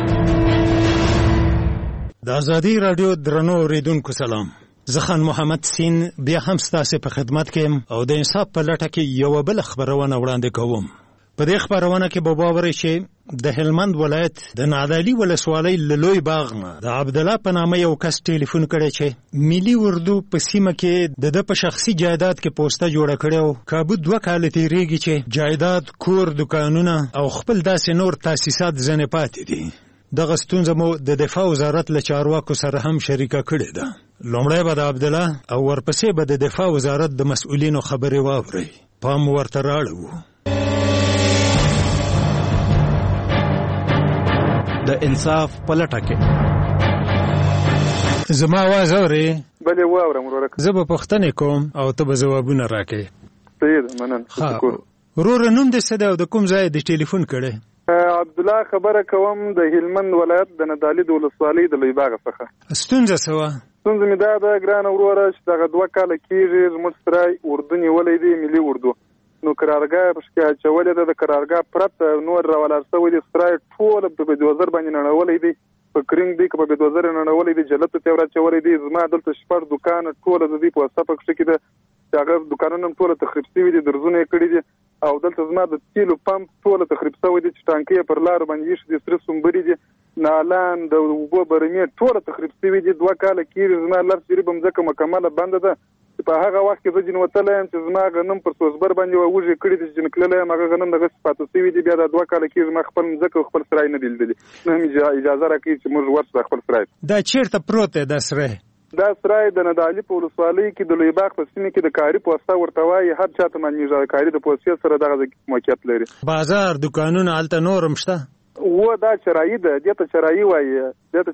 د ازادي رادیو درنو اوریدونکو سلام. زه خان محمد سین بیا هم ستاسو په خدمت کې او د انصاف په لټه کې یو بل خبرونه وړاندې کوم. په دې خبرونه کې به باور شي د هلمند ولایت د نادعلي ولسوالۍ لوی باغ نه د عبد الله په نامه یو کس ټلیفون کړی چې ملي اردو په سیمه کې د په شخصي جایداد کې پوسټه جوړه کړې او کابو 2 کال تیریږي چې جایداد، کور، دکانونه او خپل داسې نور تاسیسات ځنې پاتې دي. دغه ستونزه مو د دفاع وزارت له چارواکو سره هم شریکه کړې ده. لومړی به د عبد الله او ورپسې به د دفاع وزارت د مسؤلینو خبرې واورئ. پام ورته راړو. د انصاف پلټه کې زما आवाज اوري؟ بلې واورم ورک. زه به پوښتنې کوم او ته به ځوابونه راکړې. صحیح ده، مننه. ورور نوم دې څه دی او د کوم ځای د ټلیفون کړې؟ عبد الله خبره کوم د هلمند ولایت د نادعلي د ولسوالۍ د لوی باغ څخه. ستونزه څه وه؟ ستونزه مې دا ده ګرانه وروره چې دغه 2 کاله کېږي زموږ سره اردو نیولی دی، ملي اردو. نو قرارګاه پکې اچولې ده، د قرارګاه پرته نور راولاړ شوی دی. سرای ټول په بلدوزر باندې نړولی دی، په کرینګ دی که په بلدوزر نړولی دی، جلته ته ورچولی دی. زما دلته 6 دکان ټول د دې په وسه پکې کې ده چې هغه دکانونه ټول تخریب شوي دي، درزونه یې کړي دي او دلته زما د تیلو پمپ ټول تخریب شوی دی چې ټانکې پر لار باندې شي د سره سومبري دي نالان د اوبو برمې ټول تخریب شوی دي 2 کال کېږي زما لار چې بمځکه مکمله بند ده په هغه وخت کې زه جنوتله چې زما غنم پر سوزبر باندې وږي کړی دي چې نکلله ما غنم دغه پاتې شوی دي بیا د 2 کال کېږي ما خپل ځکه خپل سرای نه دیدلی نه مې اجازه راکړي چې موږ ورته خپل سرای دا چیرته پروت دی دا سرای دا سرای د ندالي په ولسوالۍ کې د لوی باغ په سیمه کې د کاری پوسټه ورته وایي هر چاته باندې کاری د پوسټ سره دغه موقعیت لري بازار دکانونه الته نورم شته و دا چرایي ده دته چرایي وایي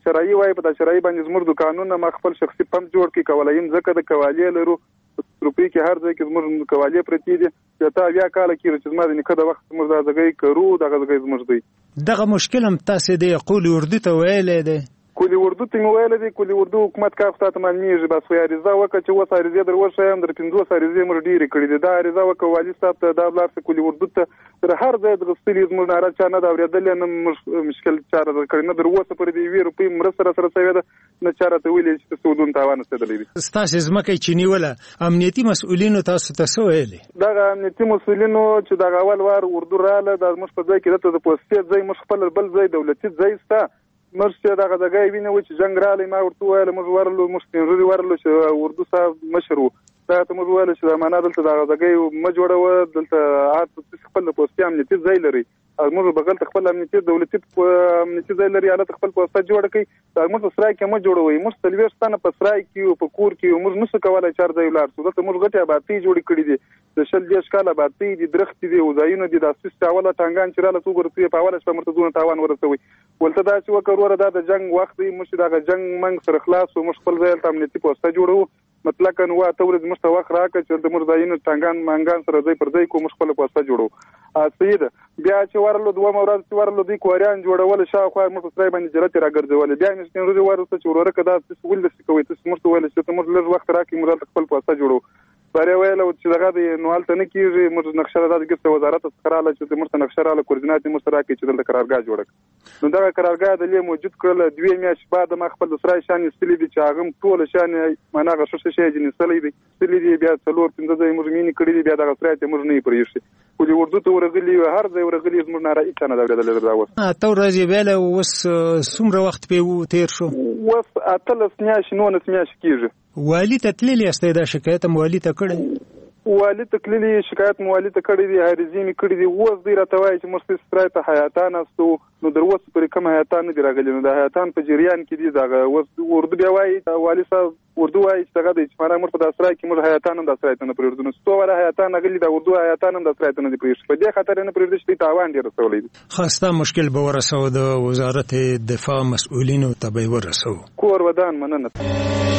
په دا چرایي باندې زموږ دکانونه ما خپل شخصي پمپ جوړ کی کولایم ځکه د کوالی لرو روپی کې هر ځای کې زموږ کوالی پرتی دي چې تا بیا کال کې چې زما د نیکه د وخت زموږ د ځای کرو دغه ځای زموږ دی دغه مشکل هم تاسو د یقول اردو ته ویلې ده کولی اردو ته ویل دي کولی اردو حکومت کا فتات مانیږي بس خو اړیزه وکړه چې وسه اړیزه درورشه هم در 15 اړیزه مر ډیره کړې ده دا اړیزه وکړه والی صاحب ته دا بلار څه کولی اردو ته تر هر ځای د غسلی زموږ نه راځه نه دا اوریدل نه مشکل چاره کړی نه دروسه پر دی وی روپی مرسته سره سوي ده نه چاره ته ویلې چې سودون تاوان ستدلې ستاسو زمکه چنیوله امنیتي مسؤلینو تاسو ته څه ویلې دا امنیتي مسؤلینو چې دا اول وار اردو رااله د مش په ځای کې د پوسټ ځای مش خپل بل ځای دولتي ځای ستا مرسته دغه دغه وینه و چې جنگ رالی ما ورته ویل موږ ورلو مستنجري ورلو چې اردو صاحب مشرو دا ته موږ ویل چې معنا دلته دغه دغه ما جوړو دلته عادت خپل پوسټ امنیتي ځای لري موږ بغل خپل امنیتي دولتي امنیتي ځای لري حالت خپل پوسټ جوړ کړي دا موږ سره کې ما جوړوي موږ تلويستانه په سرای کې او په کور کې موږ نس کولای چار ځای ولار څه دلته موږ غټه آبادی جوړ کړي دي د شل دیش کال آبادی دي درخت دي او ځایونه دي د اساس اوله ټانګان چراله څو ګرځي په اوله شپه مرتضون تاوان ورسوي ولته دا چې وکړوره دا د جنگ وخت دی مش دا جنگ منګ سره خلاص او مش خپل ځای ته امنیتي پوسټ جوړو مطلق نو تورز مست وخت راکړه چې د مرزاینو ټانګان مانګان سره ځای پر ځای کو مش خپل پوسټ جوړو سید بیا چې ورلو دوه مورز چې ورلو دی کوریان جوړول شاوخوا مش سره باندې جرات راګرځول بیا مش نن ورته چې ورور کدا څه ول څه کوي څه مست ول چې موږ لږ وخت راکې موږ خپل پوسټ جوړو باره ویل چې دغه د نوالته نه کیږي موږ نقشه د دغه وزارت څخه رااله چې موږ نقشه رااله کوردینات موږ سره کې چې د قرارګاه جوړک نو دا قرارګاه د لې موجود کړل 2 میاشتې بعد ما خپل سرای شان استلی دي چې هغه ټول شان معنا غشش شي جن استلی دي استلی دي بیا څلور 15 ځای موږ مینی کړی دي بیا دغه سرای ته موږ نه پریږي کولی اردو ته ورغلی هر ځای ورغلی موږ نه راځي چې نه دا وس ته ورځي ویل وس څومره وخت په تیر شو وس اتل سنیاش نو نه سنیاش کیږي والی تتلیلی استه دا شکایت موالی ته کړی والی تکلیلی شکایت موالی ته کړی دی هریزی می کړی دی وس دی راته وای چې مرسته سرای ته حیاتان استو نو دروس پر کوم حیاتان دی راغلی نو د حیاتان په جریان کې دی دا وس اردو بیا وای والی صاحب اردو وای چې دغه د چمانه مر په د سرای کې مر حیاتان د سرای ته نه پریږدو نو ستو ولا حیاتان غلی د اردو حیاتان د سرای ته نه پریږدي په دې خاطر نه پریږدي چې تاوان دی رسولې دي خاصه مشکل به ورسو د وزارت دفاع مسؤلینو ته به ورسو کور ودان مننه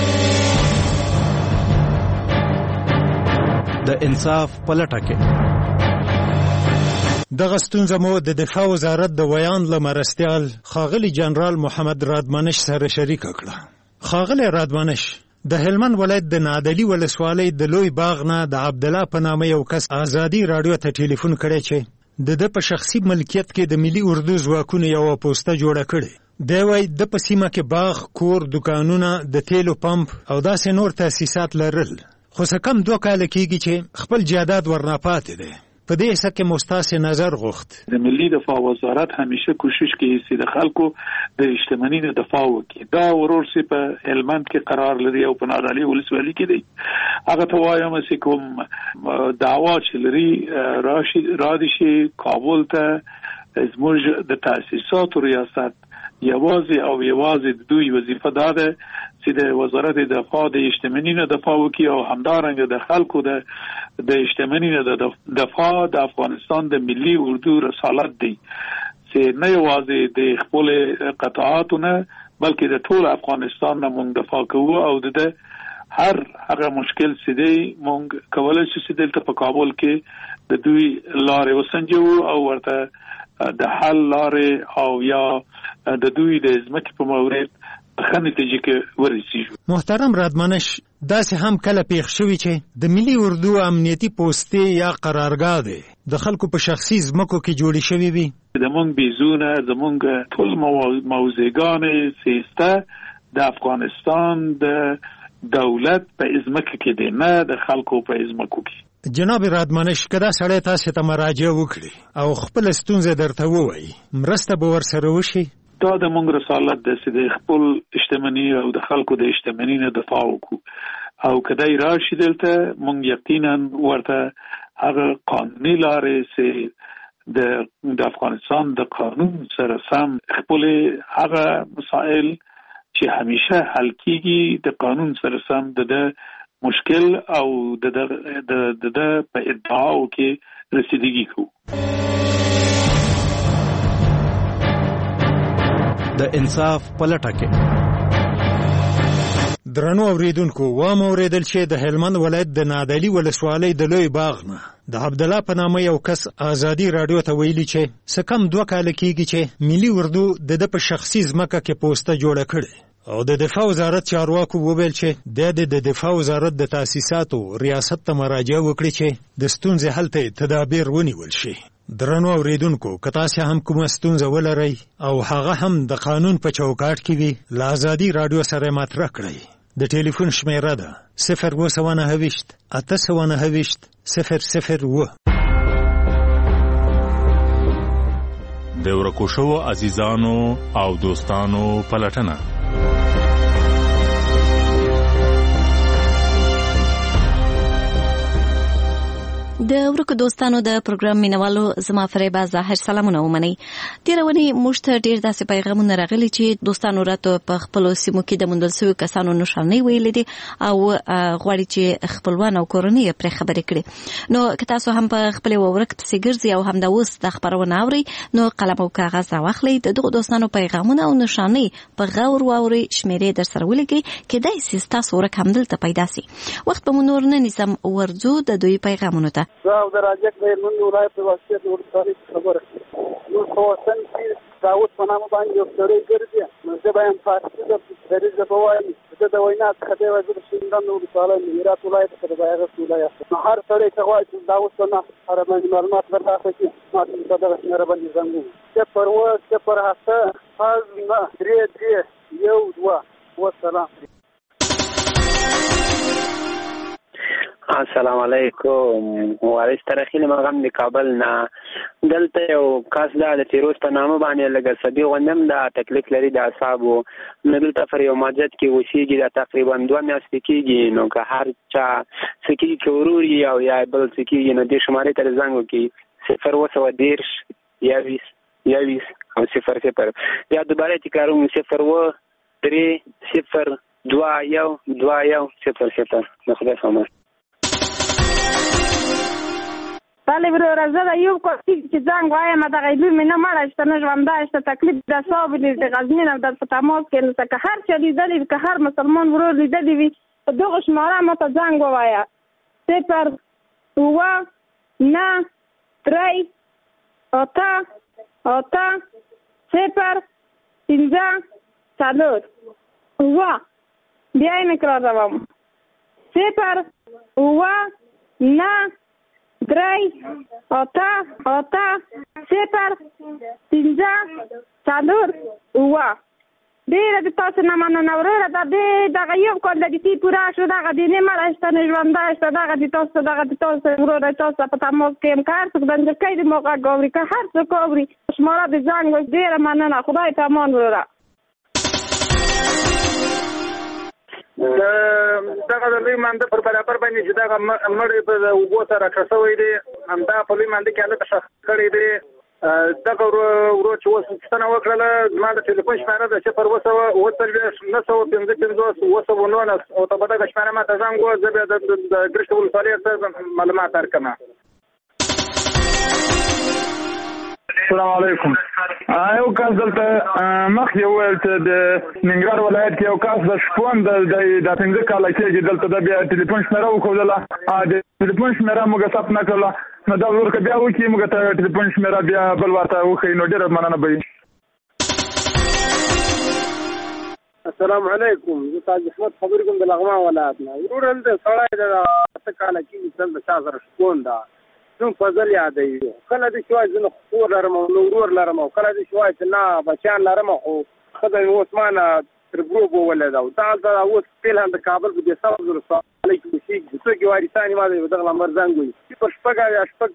د انصاف پلټه کې دغه ستونزه مو د دفاع وزارت د ویان لمرستیال خاغلی جنرال محمد رادمنش سره شریک کړه خاغلی رادمنش د هلمند ولایت د نادلی ولسوالۍ د لوی باغ نه د عبد الله په نامه یو کس ازادي رادیو ته ټلیفون کړی چې د په شخصي ملکیت کې د ملي اردو ځواکونو یو پوسټه جوړه کړې دی وای د په سیمه کې باغ کور دکانونه د تیلو پمپ او داسې نور تاسیسات لرل خو څه کم 2 کال کېږي چې خپل جایداد ورناپاتې دی په دې څه کې مستاسې نظر غوښت د ملي دفاع وزارت همیشه کوشش کوي چې د خلکو د اجتماعي دفاع وکړي دا ورور سي په هلمند کې قرار لري او په نادعلي ولسوالۍ کې دی هغه ته وایم چې کوم دعوا چې لري راشي کابل ته زموږ د تاسیساتو ریاست یوازې د دوی وظیفه ده چې د وزارت دفاع د اجتماعي دفاع وکړي او همدارنګه د خلکو د اجتماعي دفاع د افغانستان د ملي اردو رسالت دی چې نه یوازې د خپل قطاعاتونه بلکې د ټول افغانستان نه موږ دفاع کوو او د هر هغه مشکل چې دی موږ کولای شو چې دلته په کابل کې د دوی لارې وسنجو او ورته د حل لارې او یا د دوی د ځمکې په مورد خنه نتیجه کې ورسیږي محترم رادمنش داسې هم کله پیښ شوی چې د ملي اردو امنیتي پوسټې یا قرارګاه ده د خلکو په شخصي ځمکو کې جوړې شوی وي زمونږ بیزونه زمونږ ټول موضوعګانې سیسته د افغانستان د دولت په ځمکه کې دی نه د خلکو په ځمکو کې جناب رادمنش کدا سړی تاسو ته مراجعه وکړي او خپل ستونزې درته ووایي مرسته به ورسره وشي. دا د موږ رسالت د خپل اجتماعي او د خلکو د اجتماعي نه دفاع وکړو او کدی راشي دلته موږ یقینا ورته هغه قانوني لارې سي د افغانستان د قانون سره سم خپل هغه مسائل چې همیشه حل کیږي د قانون سره سم د مشکل او د په ادعاو کې رسیدګي کوو. د انصاف پلټه کې درنو اوریدونکو وام اوریدل چې د هلمند ولایت د نادعلي ولسوالۍ د لوی باغ نه د عبد الله په نامه یو کس ازادي رادیو ته ویلي چې څه کم 2 کال کېږي چې ملي اردو د په شخصي ځمکه کې پوسټه جوړه کړې او د دفاع وزارت چارواکو وویل چې د دفاع وزارت د تاسیساتو ریاست ته مراجعه وکړي چې د ستونزې حل ته تدابیر ونیول شي. درنو اوریدونکو که تاسو هم کومه ستونزه ولرئ او هغه هم د قانون په چوکاټ کې وي له ازادي رادیو سره مطرح کړئ. د ټلیفون شمیره ده 029 829 002. د ورکو شوو عزیزانو او دوستانو پلټنه. د ورکو دوستانو د پروګرام مینوالو زما فریبا ظاهر سلامونه ومني. تیرونی موږ ته ډیر داسې پیغامونه راغلي چې دوستانو راته په خپل سیمو کې د موندل شوی کسانو نشانه ویلې دي او غواړي چې خپلوان او کورنۍ پرې خبرې کړي. نو که تاسو هم په خپل ورک پسې ګرځي او هم د اوس د خبرونه اوري نو قلم او کاغذ راوخلئ د دغه دوستانو پیغامونه او نشانه په غور واوري شمیرې در سره ولګي کېدای شي تاسو ورک همدلته پیدا شي. وخت به نور نه نسم ورځو د دوی پیغامونه ته. او د راجک د هلمند ولایت په واسطه د ولسوالۍ خبره نو خواستن چې داود په نامه باندې یو سړی ګرځي نو زه به هم فارسي د دریځ په وایي د وینا څخه دی وزیر شیندان نو ولسوالۍ هرات ولایت څخه د هغه ولایت نو هر سړی چې غواړي چې داود په نامه سره باندې معلومات ورکړي چې ما په دغه سره باندې زنګو چې پر هفته از نه 3 1 2 والسلام. السلام علیکم. وارث ترخیل مغم د کابل نه دلته یو کس دا د تیروز په نامه باندې لږ سبي غوندم دا تکلیف لري د اعصابو نو دلته پر یو مسجد کې اوسېږي دا تقریبا 2 میاشتې کېږي نو که هر چا څه کېږي که ورور یي او یا بل څه کېږي نو دې شمارې ته زنګ وکړي 0 21 او 00 یا دوباره تکراروم 0 3 0 2 1 2 1 00 نو خدای سلامت. بله برو زه د یو کوټی چې څنګه وایم دا غیبی مې نه مړ شته نه ژوندای شته تکلیف د صاحب د غزنین او د تماس کې نو که هر چا لیدلی که هر مسلمان ورور لیدلی وي په دغه شماره ماته څنګه وایا 0 2 9 3 8 8 0 5 4 2 بیا یې نکراروم 0 2 9 3 8 8 0 5 4 2 ډېر د تاسو نه مننه وروره دا دغه یو کال د دې پوره شو دغه دې نه مړ شته نه ژوندای شته دغه د تاسو وروره تاسو په تماس کې هم کار څه د انجکې د موقع ګوري که هر څه کوي شماره د ځان ډېر مننه خدای ته امان وروره. دغه د لوی مانده پر برابر باندې چې دغه مړی په اوبو سره راکړسوی دی همدا په لوی مانده کې هلته شخ کړی دی دغه ورو چې اوس پوښتنه وکړله زما د ټلیفون شماره ده 0 او ته به دغه شماره ما ته زنګ ووهه زه بیا د ګرشت ولسوالۍ ته معلومات درکړم. السلام علیکم. یو کس دلته مخکې وویل چې د ننګرهار ولایت کې یو کس د شپون د 15 کاله کېږي دلته د بیا ټلیفون شمېره وښودله د ټلیفون شمېره موږ ثبت نه کړله نو دا ورکه بیا وکړي موږ ته ټلیفون شمېره بیا بل ورته وښیي نو ډېره مننه به وي. السلام علیکم. زه تاج احمد خبرې کوم د لغمان ولایت نه. ورور دلته سړی د 8 کاله کېږي دلته چا سره شپون ده نوم فضل یادوي کله دې شوای زه خور لرم او ورور لرم او کله دې شوای چې نه بچیان لرم خو ښځه مې اوس ما نه تربو بولد او دا اوس په لاره د کابل په 1000 کې چې څوک وارثان ما دغه لمر زنګوي په شپږ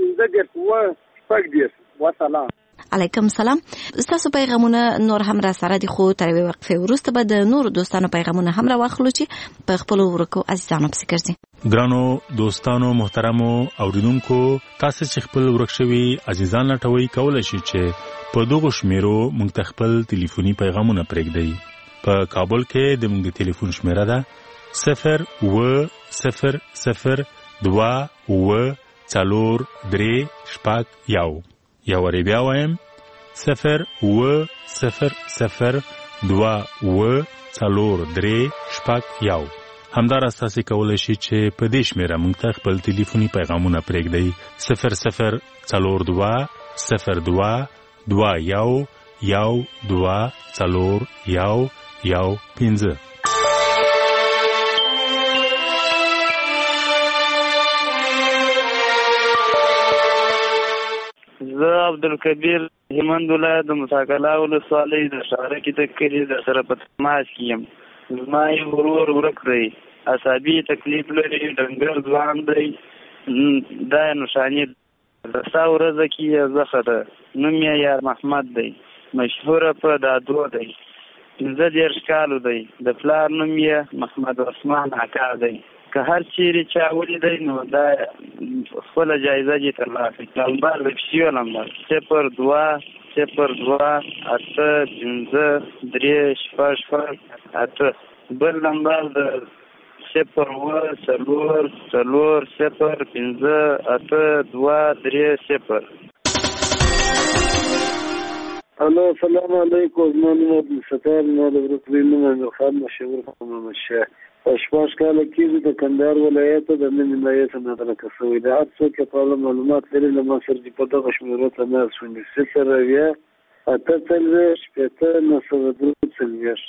15 وسلام. علیکم سلام. تاسو پیغامونه نور هم را سره دي خو تر یوې وقفې وروسته به د نورو دوستانو پیغامونه هم راواخلو چې په خپلو ورکو عزیزانو پسې ګرځي. ګرانو دوستانو محترمو اوریدونکو تاسو چې خپل ورک شوي عزیزان لټوي کولای شئ چې په دغه شمیرو موږ ته خپل ټلیفوني پیغامونه پرېږدئ. په کابل کې د موږ ټلیفون شمیره ده 0800243 یا وری بیا وایم 0800243 همدار اساسي کولای شي چې په دې شمیره موږ ته خپل ټلیفوني پیغامونه پرېږدئ 00222424115. زه عبدالکبیر هلمند ولایت د مساکلا ولسوالۍ د شارکې د کلي د سره په تماس کې یم. زما یو ورور ورک دی، عصبي تکلیف لري، ډنګر ځوان دی، دا یې نښانې د سا ورځه کې یې زخه ده. نوم یې یار محمد دی، مشهوره په دادو دی، 15 کالو دی، د پلار نوم یې محمد عثمان اکا دی. که هر چیرې چا ولیدی نو دا خپله جایزه دې ترلاسه کړي. نمبر د پیسیو نمبر 02-815-3-6-8. بل نمبر د 0-4-0-0-15-8-2-3-0. الو السلام علیکم. زما نوم عبدالستار، ما د ورکلي نوم امیرخان مشهور محمد شاه. شپږ کاله کېږي د کندهار ولایت د نوي ولایت نه درکه شوی دی. هر څوک چې په اړه معلومات لري له ما سره په دغه شمیرو تماس ونیسي 0-8-9-43.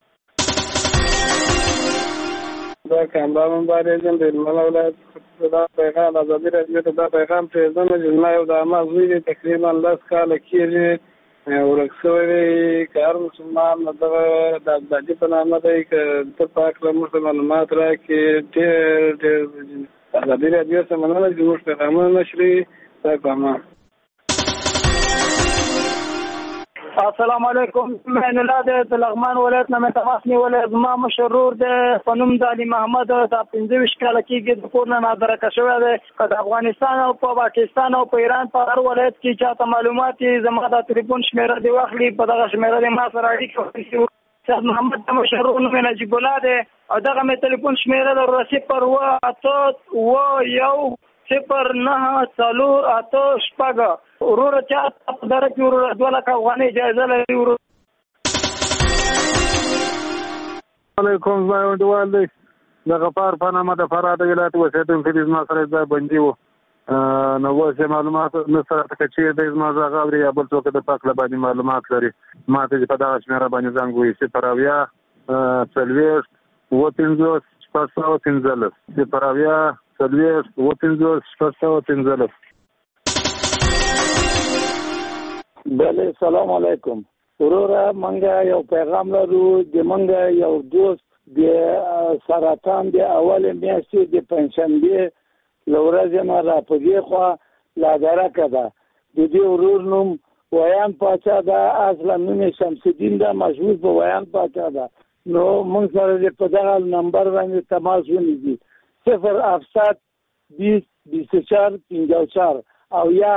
دا کاندار مبارک د هلمند ولایت دا پیغام ازادي راډیو ته دا پیغام پرېږدم چې زما یو د عامه زوی دی، تقریبا 10 کاله کېږي ورک شوی دی. که هر مسلمان دغه د ابدالي په نامه دی، که ته په هکله موږ ته معلومات راکړي. ډېر ازادي راډیو څخه مننه چې زموږ پیغامونه نشري. دا کومه السلام علیکم. من الله د لغمان ولایت نه تماس نیولې. زما مشرور د فنوم د علي محمد د 15 کاله کېږي د کور نه درکه شوی دی. که د افغانستان او په پاکستان او په ایران په هر ولایت کې چاته معلومات زما د ټلیفون شمیره دی واخلي، په دغه شمیره دی ما سره اړیکه ونیسي. شیخ محمد د مشرور نوم نجیب الله دی او دغه مې ټلیفون شمیره د 0-8-9-4-8-6. ورور چا په دره کې ورور 2 لک افغانۍ جایزه لري. علیکم. زما یو ډیوال دی د غفار په نامه د فراه د ولایت اوسېدونکی دی. زما سره ځای بندي و نو اوس یې معلومات نه سره ته چې دی زما غږ اوري یا بل څوک د پاک له باندې معلومات لري ما ته په دغه شمیره باندې زنګ ووهي 0-8-40-15-6-15. بله سلام علیکم. وروره منګه یو پیغام لرو. د منګه یو دوست د سرطان د اول میاشتې د پنځشنبه لورځ نه را پدې خو لا درکه ده. د دې ورور نوم ویان پاچا ده، اصلا نوم شمس الدین ده، مشهور په ویان پاچا ده. نو موږ سره په دغه نمبر باندې تماس ونیسي 0-7-20-24-54 او یا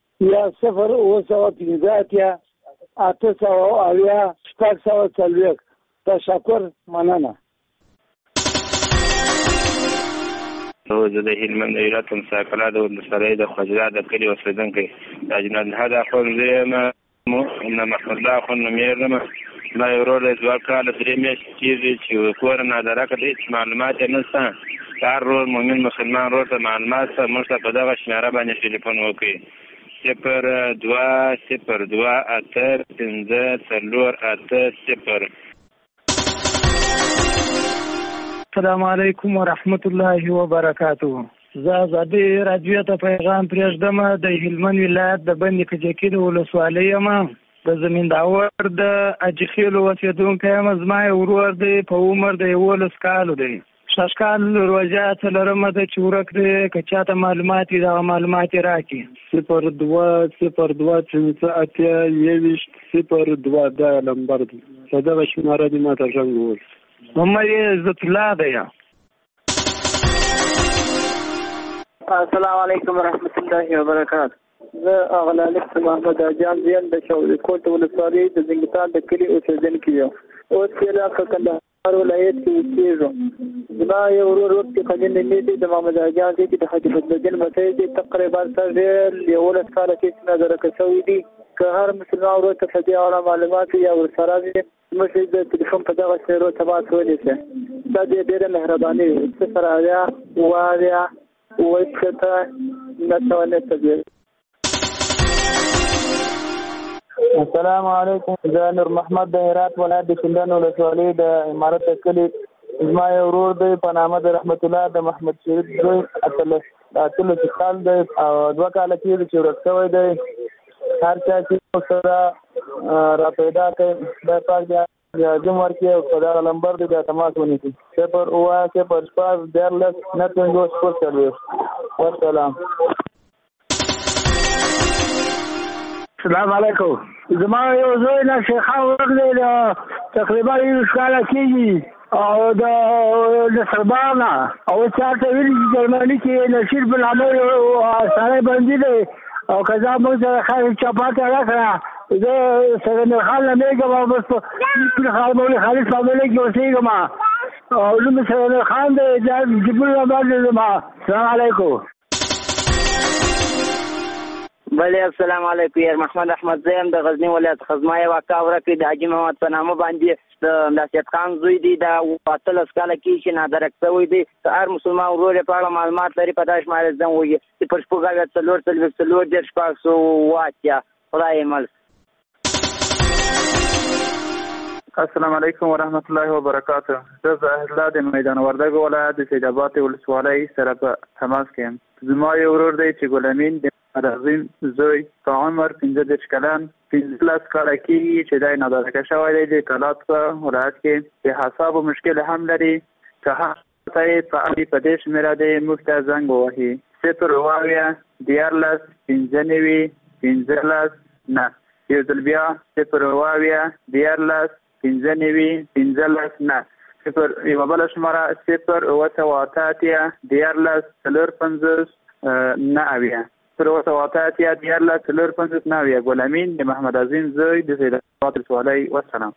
0-8-8-8-8. تشکر، مننه. زه د هلمند ولایت مساکلا د ولسوالۍ د خجرا د کلي اوسېدونکی د اجناد الهدى اخوند یم. نه محمد الله اخوند نومېږم. ما یو ورور دی 2 کاله 3 میاشتې کېږي چې کور نه درکه دی، هېڅ معلومات یې نشته. هر ورور مؤمن مسلمان ورور ته معلومات شته موږ ته په دغه شمیره باندې ټلیفون وکړي 0-2-0-2-8-15-4-8-0. السلام علیکم ورحمت الله وبرکاته. زه ازادي راډیو ته پیغام پرېږدم. د هلمند ولایت د بند کجکي د ولسوالۍ یم. د زمینداور د اجخیلو اوسېدونکی یم. زما یو ورور دی په عمر د 11 کالو دی. شش کال روژه څلورمه ده چې ورک دی. که چاته معلومات وي دغه معلومات یې راکړي. 02 02 دا نمبر دی. په دغه شماره دې ما ته زنګ ووهل. محمد عزت الله دی. السلام علیکم ورحمت الله وبرکاته. زه اغلالک محمد اجان زین د شاولی کوټ ولسوالۍ د زنګتان د کلي اوسېدونکی یم. اوس کې علاقه کندهار ولایت کې اوسېږم. زما یو ورور وقت قدیم دی د محمد اجان دی چې د حاجي فضل الدین مسی دی. تقریبا سر 11 کاله کې نظر شوی دی. که هر مسلمان ورور ته په دې اړه معلومات یا ورسره وي موږ د تلیفون په دغه شمیرو تماس ونیسئ. دا ډېره مهرباني وي. 0 السلام علیکم. زه نور محمد د هرات ولایت د شندن ولسوالۍ د امارت کلي. زما یو ورور دی په نامه د رحمت الله د محمد شریف زوی. 18 کال دی او 2 کاله کېږي چې ورک شوی دی. هر چا چې سره را پیدا کړي خدای پاک بیا جم ورکړي او په دغه نمبر دی بیا تماس ونیسي. 0 والسلام. السلام علیکم. زما یو زوی نه شیخا ورک دی تقریبا 20 کاله کېږي او د نصربانه او چاته ویلي چې جرمني کې نشیر بن عمر سړی بندي دی او که موږ سره خالد چپاته راکړه زه سرنر خان نه میږم او بس په خالد فاملۍ کې اوسېږم او نوم سرنر خان دی. دا جبرل رحمان دی زما. السلام علیکم. بله السلام علیکم. یار محمد احمد زیم د غزنی ولایت خزما یو اکا ورکړي د حاجي محمد په نامه باندې د نصیحت خان زوی دی. دا 18 کاله کې چې نادرک شوی دی. که هر مسلمان ورور یې په اړه معلومات لري په دغه شماره زنګ ووهي. 0 خدای مل. السلام علیکم ورحمت الله وبرکاته. زه ظاهر الله د میدان وردګ ولایت د سید آباد ولسوالۍ سره په تماس کې یم. زما یو ورور دی چې ګل امین د عظیم زوی په عمر 15 کلن 15 کاله کېږي چې دی نادرکه شوی دی. د کلات په ولایت کې د حسابو مشکل هم لري. که هغه ته یې په دې شمېره دی موږ ته زنګ ووهي. 0 15 15 نه. یو ځل بیا 0 15 15 نه. یوه بله شماره 0 ګل امین د محمد عظیم زوی د سید آباد ولسوالۍ. والسلام.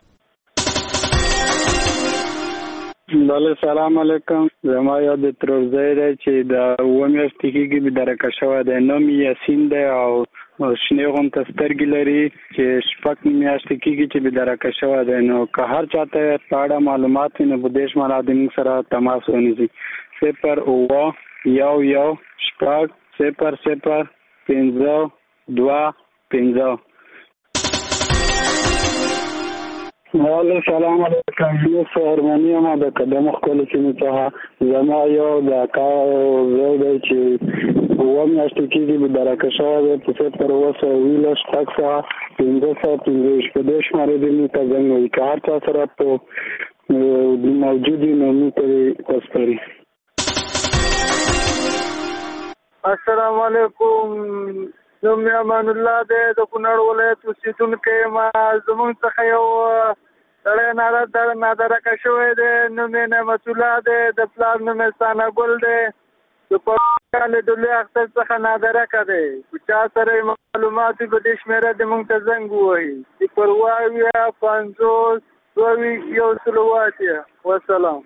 بله سلام علیکم. زما یو د ترور زوی دی چې د 7 میاشتې کېږي بدرکه شوی دی. نوم یاسین دی او شنې غونته سترګې لري چې 6 میاشتې کېږي چې بدرکه شوی دی. نو که هر چاته په اړه معلومات وي نو په دې شماره د موږ سره تماس ونیسي. 0 سلام علیکم. زه ارمنی یم د قدم ښکلې سیمې څخه. زما یو د اکا زوی دی چې 7 میاشتې کېږي بدرکه شوی دی. په 0 شپږ سوه 550 په دې شمارې دې موږ ته زنګ ووهي. که هر چا سره په موجود وي نو موږ ته وسپاري. السلام علیکم. نوم مې امان الله دی د کونړ ولایت اوسېدونکی یم. زموږ څخه یو سړی نادرکه شوی دی. نوم یې نعمت الله دی. د پلار نوم یې ثنا ګل دی. د پکال د لوی اختر څخه نادرکه دی. که چا سره یې معلومات وي په دې شمېره دې موږ ته زنګ ووهي. 0 والسلام.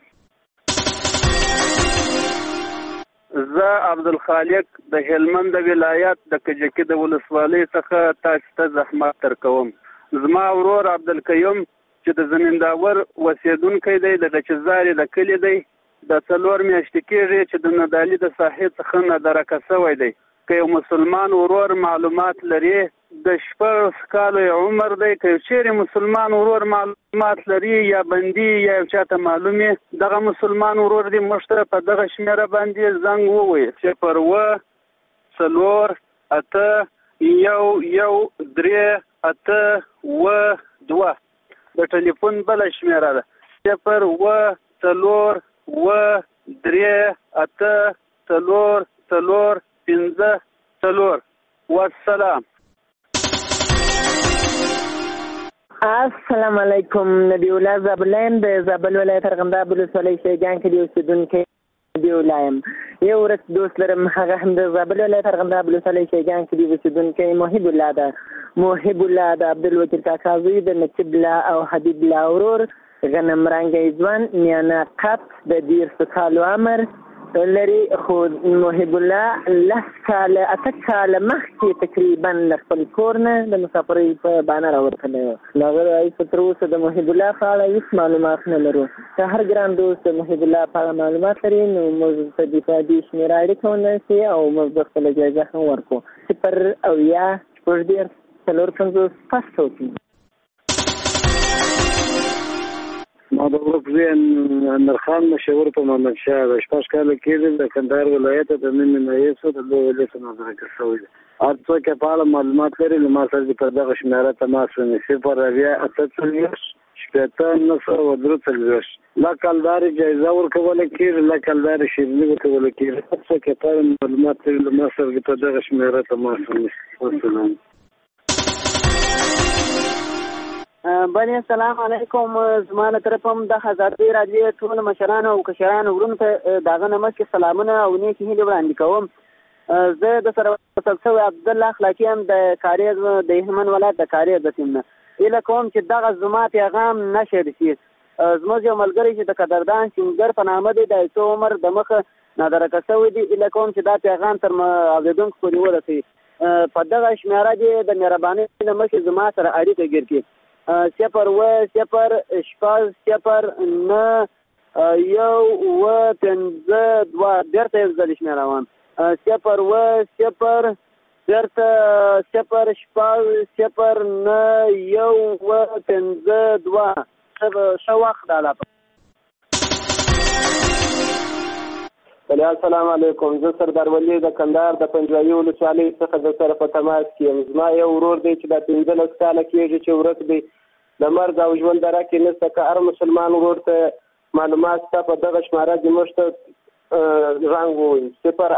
زه عبدالخالق د هلمند ولایت د کجکي د ولسوالۍ څخه تاسو ته زحمت درکوم. زما ورور عبدالقیوم چې د زمینداور اوسېدونکی دی د غچزارې د کلي دی. د 4 میاشتې کېږي چې د نادالي د ساحې څخه نادرکه شوی دی. که یو مسلمان ورور معلومات لري د 6 کالو عمر دی. که چیرې مسلمان ورور معلومات لري یا بندي یا یو چاته معلومي دغه مسلمان ورور دی موږ ته په دغه شمېره باندې زنګ ووهي. 0 4 8 1 1 3 882 د ټلیفون بل شمیره ده 012384350. والسلام. السلام علیکم. نبی الله زابلیم د زابل ولایت ارغنداب ولسوالۍ شیګان کې دی اوسېدونکی نبی الله یم. یو ورځ دوست لرم هغه هم د زابل ولایت ارغنداب ولسوالۍ شیګان کې دی اوسېدونکی محب الله ده. محب الله د عبدالوکیل کاکا زوی د نقیب الله او حبیب الله ورور غنم رنګی ځوان میانه قط د 10 کالو عمر لري. خو محب الله 8 کاله مخکې تقریبا له خپل کور نه د مسافرۍ په بانه راوتلی و. هغه تر اوسه د محب الله په اړه هېڅ معلومات نه لرو. که هر ګران دوست د محب الله په اړه معلومات لري نو موږ په دې شمېره اړیکه ونیسي او موږ به خپله جایزه هم ورکړو. 0 ما د ورکزی اندرخان مشهور په محمد شاه د 6 کاله کېږي د کندهار ولایت د نیم نایسو د لوی ولایت نظر کړی. هر څوک په اړه معلومات لري نو ما سره په دغه شمیره تماس ونیسي. 0 لا کلدار جایزه ورکول کېږي، لا کلدار شیرنی ورکول کېږي. هر څوک په اړه معلومات لري نو ما سره په دغه شمیره تماس ونیسي. والسلام. بني السلام علیکم. زما له طرفه هم د آزادۍ راډیو ټولو مشرانو او کشرانو ورونو ته د هغه نه مخکې سلامونه او نیکې هیلې وړاندې کوم. زه د سره وصل شوی عبدالله اخلاقي یم د کاریز د هلمند ولایت د کاریز د سیم نه. هیله کوم چې دغه زما پیغام نشر شي. زموږ یو ملګری چې د قدردان سینګر په نامه دی د څو عمر د مخه نادرکه شوی دی. هیله کوم چې دا پیغام تر اورېدونکو پورې ورسوي. په دغه شمیره کې د مهربانۍ نه مخکې زما سره اړیکه ګیر کړي. 0-0-9-1-1-5-2 بیرته یو ځل شمیره وایم 0-0-0-9-1-1-5-2 ښه وخت ده. السلام علیکم. زه سردار ولی د کندهار د پنجوایي ولسوالۍ څخه د سره په تماس کې یم. زما یو ورور دی چې د 15 کاله کېږي چې ورک دی د مرګ او ژوند دره کې نشته. که هر مسلمان ورور ته معلومات شته په دغه شماره کې موږ ته رنګ ووایي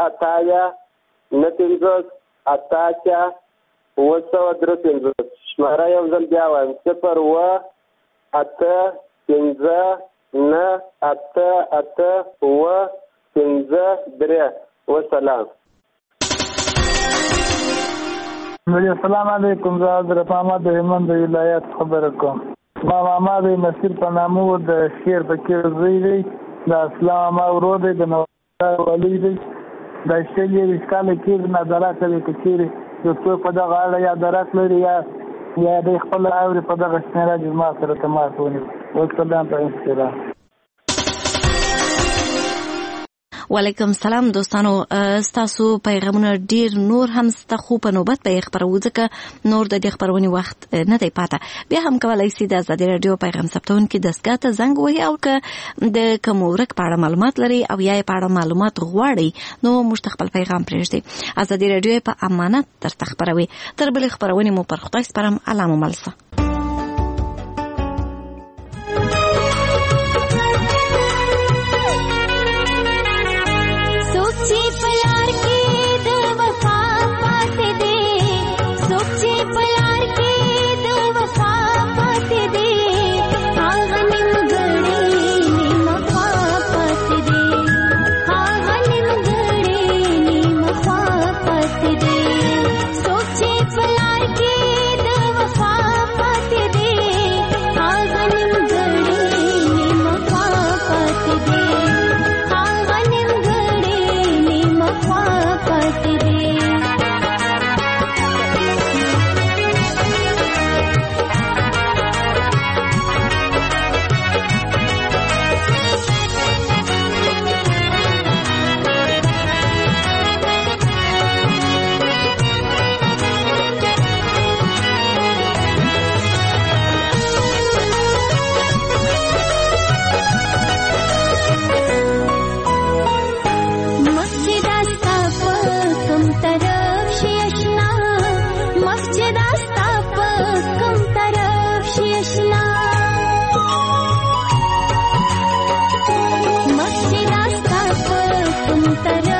0-8-88-9-3 شماره یو ځل بیا وایم 0-8-9-8-8-9-3. والسلام. السلام علیکم. زه حضرت محمد د هلمند ولایت خبره کوم. ما ماما د نصیر په نامه د شیر فقیر زوی دی. د اسلام ما ورور دی د نوار ولی دی. د شلې کاله کېږي نظره کوي که چیرې یو څوک په دغه اړه یا درک لري یا د خپل اوري په دغه شمیره کې ما سره تماس ونیسي. والسلام په انشاءالله. وعلیکم السلام دوستانو. ستاسو پیغامونه ډیر نور هم ستا خو په نوبت به خبرو ځکه نور د دې خبرونې وخت نه دی پاته. بیا هم کولای شئ د آزادۍ رادیو پیغام ثبتون کې دستګاه ته زنګ وهئ او که د کوم ورک په اړه معلومات لري او یا په اړه معلومات غواړئ نو موږ خپل پیغام پرېږدئ. آزادۍ رادیو په امانت درته خبروي. تر بلې خبرونې مو پر خدای سپارم. الله مو ملسه. تر